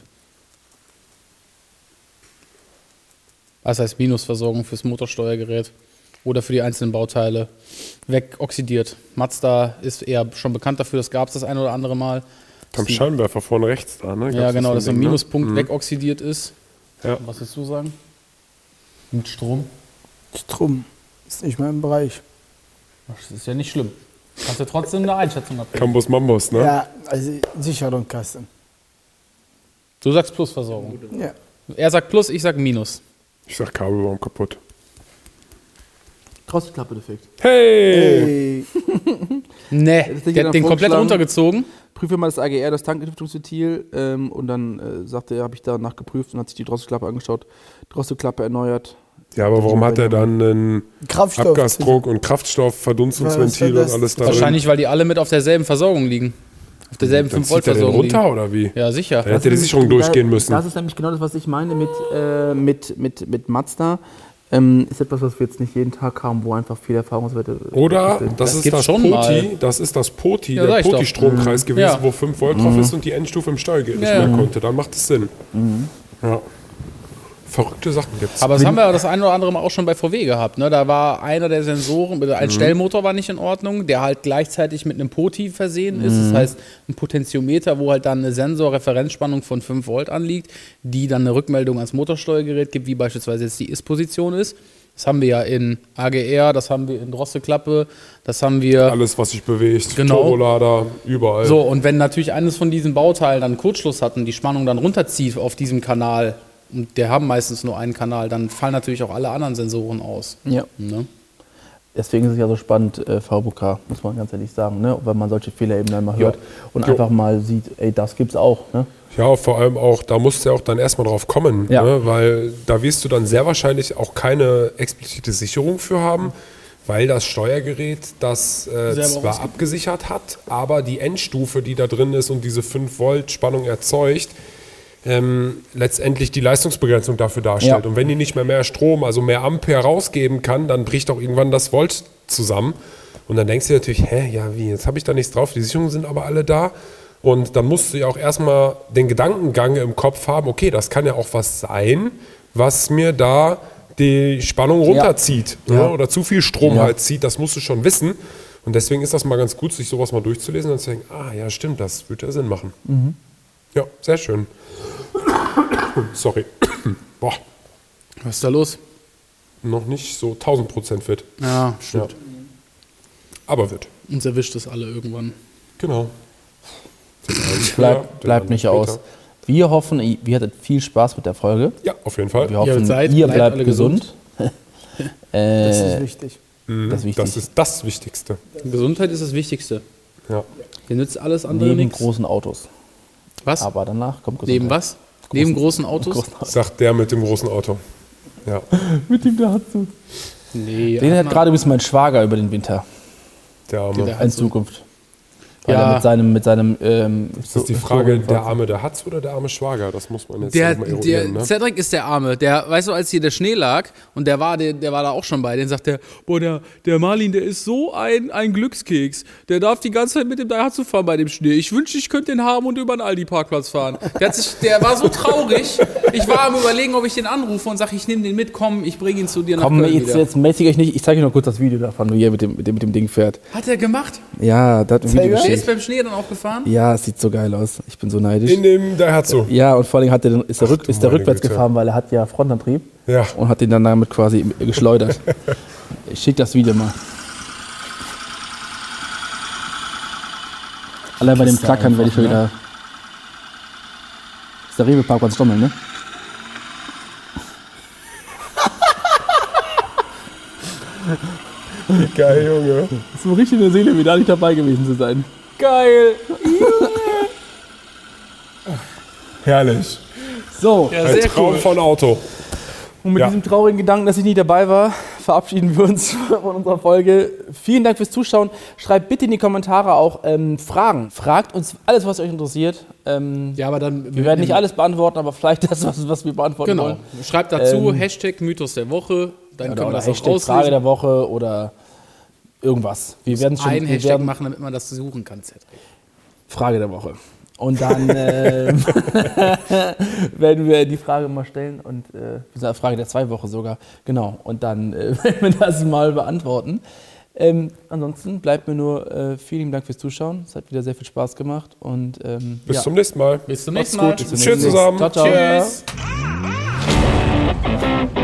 Das heißt Minusversorgung fürs Motorsteuergerät oder für die einzelnen Bauteile wegoxidiert. Mazda ist eher schon bekannt dafür, das gab es das ein oder andere Mal. Am Scheinwerfer vorne rechts da, ne? Ja, genau, dass so ein Ding, ne? Minuspunkt wegoxidiert ist. Ja. Was willst du sagen? Mit Strom? Strom. Ist nicht mein Bereich. Das ist ja nicht schlimm. Kannst du trotzdem eine Einschätzung abgeben. Cambus Mambus, ne? Ja, also Sicherung Kasten. Du sagst Plusversorgung. Ja. Er sagt Plus, ich sag Minus. Ich sag Kabelbaum kaputt. Drosselklappe defekt. Hey! Hey. Nee, ist nicht der einer hat den komplett vorgeschlagen. runtergezogen. Prüfe mal das AGR, das Tanklüftungsventil, und dann sagte er, habe ich danach geprüft und hat sich die Drosselklappe angeschaut. Drosselklappe erneuert. Ja, aber warum hat er dann einen Kraftstoff. Abgasdruck und Kraftstoff, Verdunstungsventil Was ist und alles da Wahrscheinlich, weil die alle mit auf derselben Versorgung liegen. Auf derselben drin? Dann zieht er den 5-Volt-Versorgung liegen. runter oder wie? Ja, sicher. Dann hätte die Sicherung durchgehen müssen. Das ist nämlich genau das, was ich meine mit Mazda. ist etwas, was wir jetzt nicht jeden Tag haben, wo einfach viel Erfahrungswerte. Oder sind. das ist gibt's das schon Poti, mal. das ist das Poti, Ja, der sag ich doch. Poti-Stromkreis gewesen, Ja. wo 5 Volt drauf ist und die Endstufe im Steuergerät nicht mehr konnte. Dann macht es Sinn. Ja. Verrückte Sachen gibt's. Aber das haben wir das ein oder andere Mal auch schon bei VW gehabt. Ne? Da war einer der Sensoren, ein Stellmotor war nicht in Ordnung, der halt gleichzeitig mit einem POTI versehen ist. Das heißt, ein Potentiometer, wo halt dann eine Sensorreferenzspannung von 5 Volt anliegt, die dann eine Rückmeldung ans Motorsteuergerät gibt, wie beispielsweise jetzt die Ist-Position ist. Das haben wir ja in AGR, das haben wir in Drosselklappe, das haben wir... Alles, was sich bewegt, Genau. Turbolader, überall. So, und wenn natürlich eines von diesen Bauteilen dann einen Kurzschluss hat und die Spannung dann runterzieht auf diesem Kanal, und der haben meistens nur einen Kanal, dann fallen natürlich auch alle anderen Sensoren aus. Ja. Ne? Deswegen ist es ja so spannend, VBK, muss man ganz ehrlich sagen, ne? Weil man solche Fehler eben dann mal hört und Jo. einfach mal sieht, ey, das gibt's auch. Ne? Ja, vor allem auch, da musst du ja auch dann erstmal drauf kommen, Ja. ne? Weil da wirst du dann sehr wahrscheinlich auch keine explizite Sicherung für haben, weil das Steuergerät das zwar abgesichert hat, aber die Endstufe, die da drin ist und diese 5 Volt Spannung erzeugt, letztendlich die Leistungsbegrenzung dafür darstellt. Ja. Und wenn die nicht mehr Strom, also mehr Ampere rausgeben kann, dann bricht auch irgendwann das Volt zusammen. Und dann denkst du dir natürlich, wie, jetzt habe ich da nichts drauf, die Sicherungen sind aber alle da. Und dann musst du ja auch erstmal den Gedankengang im Kopf haben, okay, das kann ja auch was sein, was mir da die Spannung runterzieht, Ja. ne? Oder zu viel Strom Ja. halt zieht, das musst du schon wissen. Und deswegen ist das mal ganz gut, sich sowas mal durchzulesen und zu denken, ja stimmt, das würde ja Sinn machen. Ja, sehr schön. Sorry. Boah, Was ist da los? noch nicht so 1000% fit. Ja, Ja. Aber wird. uns erwischt es alle irgendwann. Genau. Bleibt nicht aus. Wir hoffen, ihr hattet viel Spaß mit der Folge. Ja, auf jeden Fall. Wir hoffen, seid- ihr bleibt bleibt alle gesund. Das ist wichtig. Das ist wichtig. Das ist das Wichtigste. Gesundheit ist das Wichtigste. Ja. Hier nützt alles andere Neben nichts. großen Autos. Was? Aber danach kommt Gesundheit. Neben was? Neben großen Autos? Sagt der mit dem großen Auto. Ja. Mit dem Dazu. Nee. Den hat gerade übrigens mein Schwager über den Winter. Der Arme. Der- In Zukunft. Weil Ja. er mit seinem Das ist die Frage, der Arme, der hat's oder der arme Schwager? Das muss man jetzt Der, noch mal eruieren. der Ne? Cedric ist der Arme. Der, weißt du, als hier der Schnee lag und der war da auch schon bei, den sagt der, boah, der Marlin, der ist so ein Glückskeks. Der darf die ganze Zeit mit dem Daihatsu fahren bei dem Schnee. Ich wünschte, ich könnte den haben und über den Aldi-Parkplatz fahren. Der war so traurig. Ich war am Überlegen, ob ich den anrufe und sage, ich nehme den mit, komm, ich bringe ihn zu dir nach Komm, Köln wieder. jetzt mäßig euch nicht. Ich zeige euch noch kurz das Video davon, wie er mit dem Ding fährt. Hat er gemacht? Ja, da hat ein Video Zeig mal. Der ist geschickt. beim Schnee dann auch gefahren? Ja, es sieht so geil aus. Ich bin so neidisch. In dem Daihatsu. Ja, und vor allem ist er meine rückwärts Güte. gefahren, weil er hat ja Frontantrieb. Ja. Und hat den dann damit quasi geschleudert. Ich schicke das Video mal. Allein bei dem Klackern werde ich schon wieder... Das ist der Rewe-Parkplatz Stommel, ne? Geil, Junge. Das ist so richtig in der Seele, wieder nicht dabei gewesen zu sein. Geil. Herrlich. So, Ja, Ein sehr Traum cool. von Auto. und mit Ja. diesem traurigen Gedanken, dass ich nicht dabei war, verabschieden wir uns von unserer Folge. Vielen Dank fürs Zuschauen. Schreibt bitte in die Kommentare auch Fragen. Fragt uns alles, was euch interessiert. Ja, aber dann... Wir werden nicht alles beantworten, aber vielleicht das, was wir beantworten Genau. wollen. Schreibt dazu Hashtag Mythos der Woche. Dann können wir Oder das auch Hashtag Frage auslesen. der Woche oder irgendwas. Wir werden schon Einen wir Hashtag werden, machen, damit man das suchen kann, Cedric. Frage der Woche. Und dann werden wir die Frage mal stellen und Frage der 2 Woche sogar. Genau. Und dann werden wir das mal beantworten. Ansonsten bleibt mir nur vielen Dank fürs Zuschauen. Es hat wieder sehr viel Spaß gemacht und Bis zum nächsten Mal. Bis zum Macht's nächsten Mal. gut. Tschüss zusammen. Ciao, ciao. Tschüss.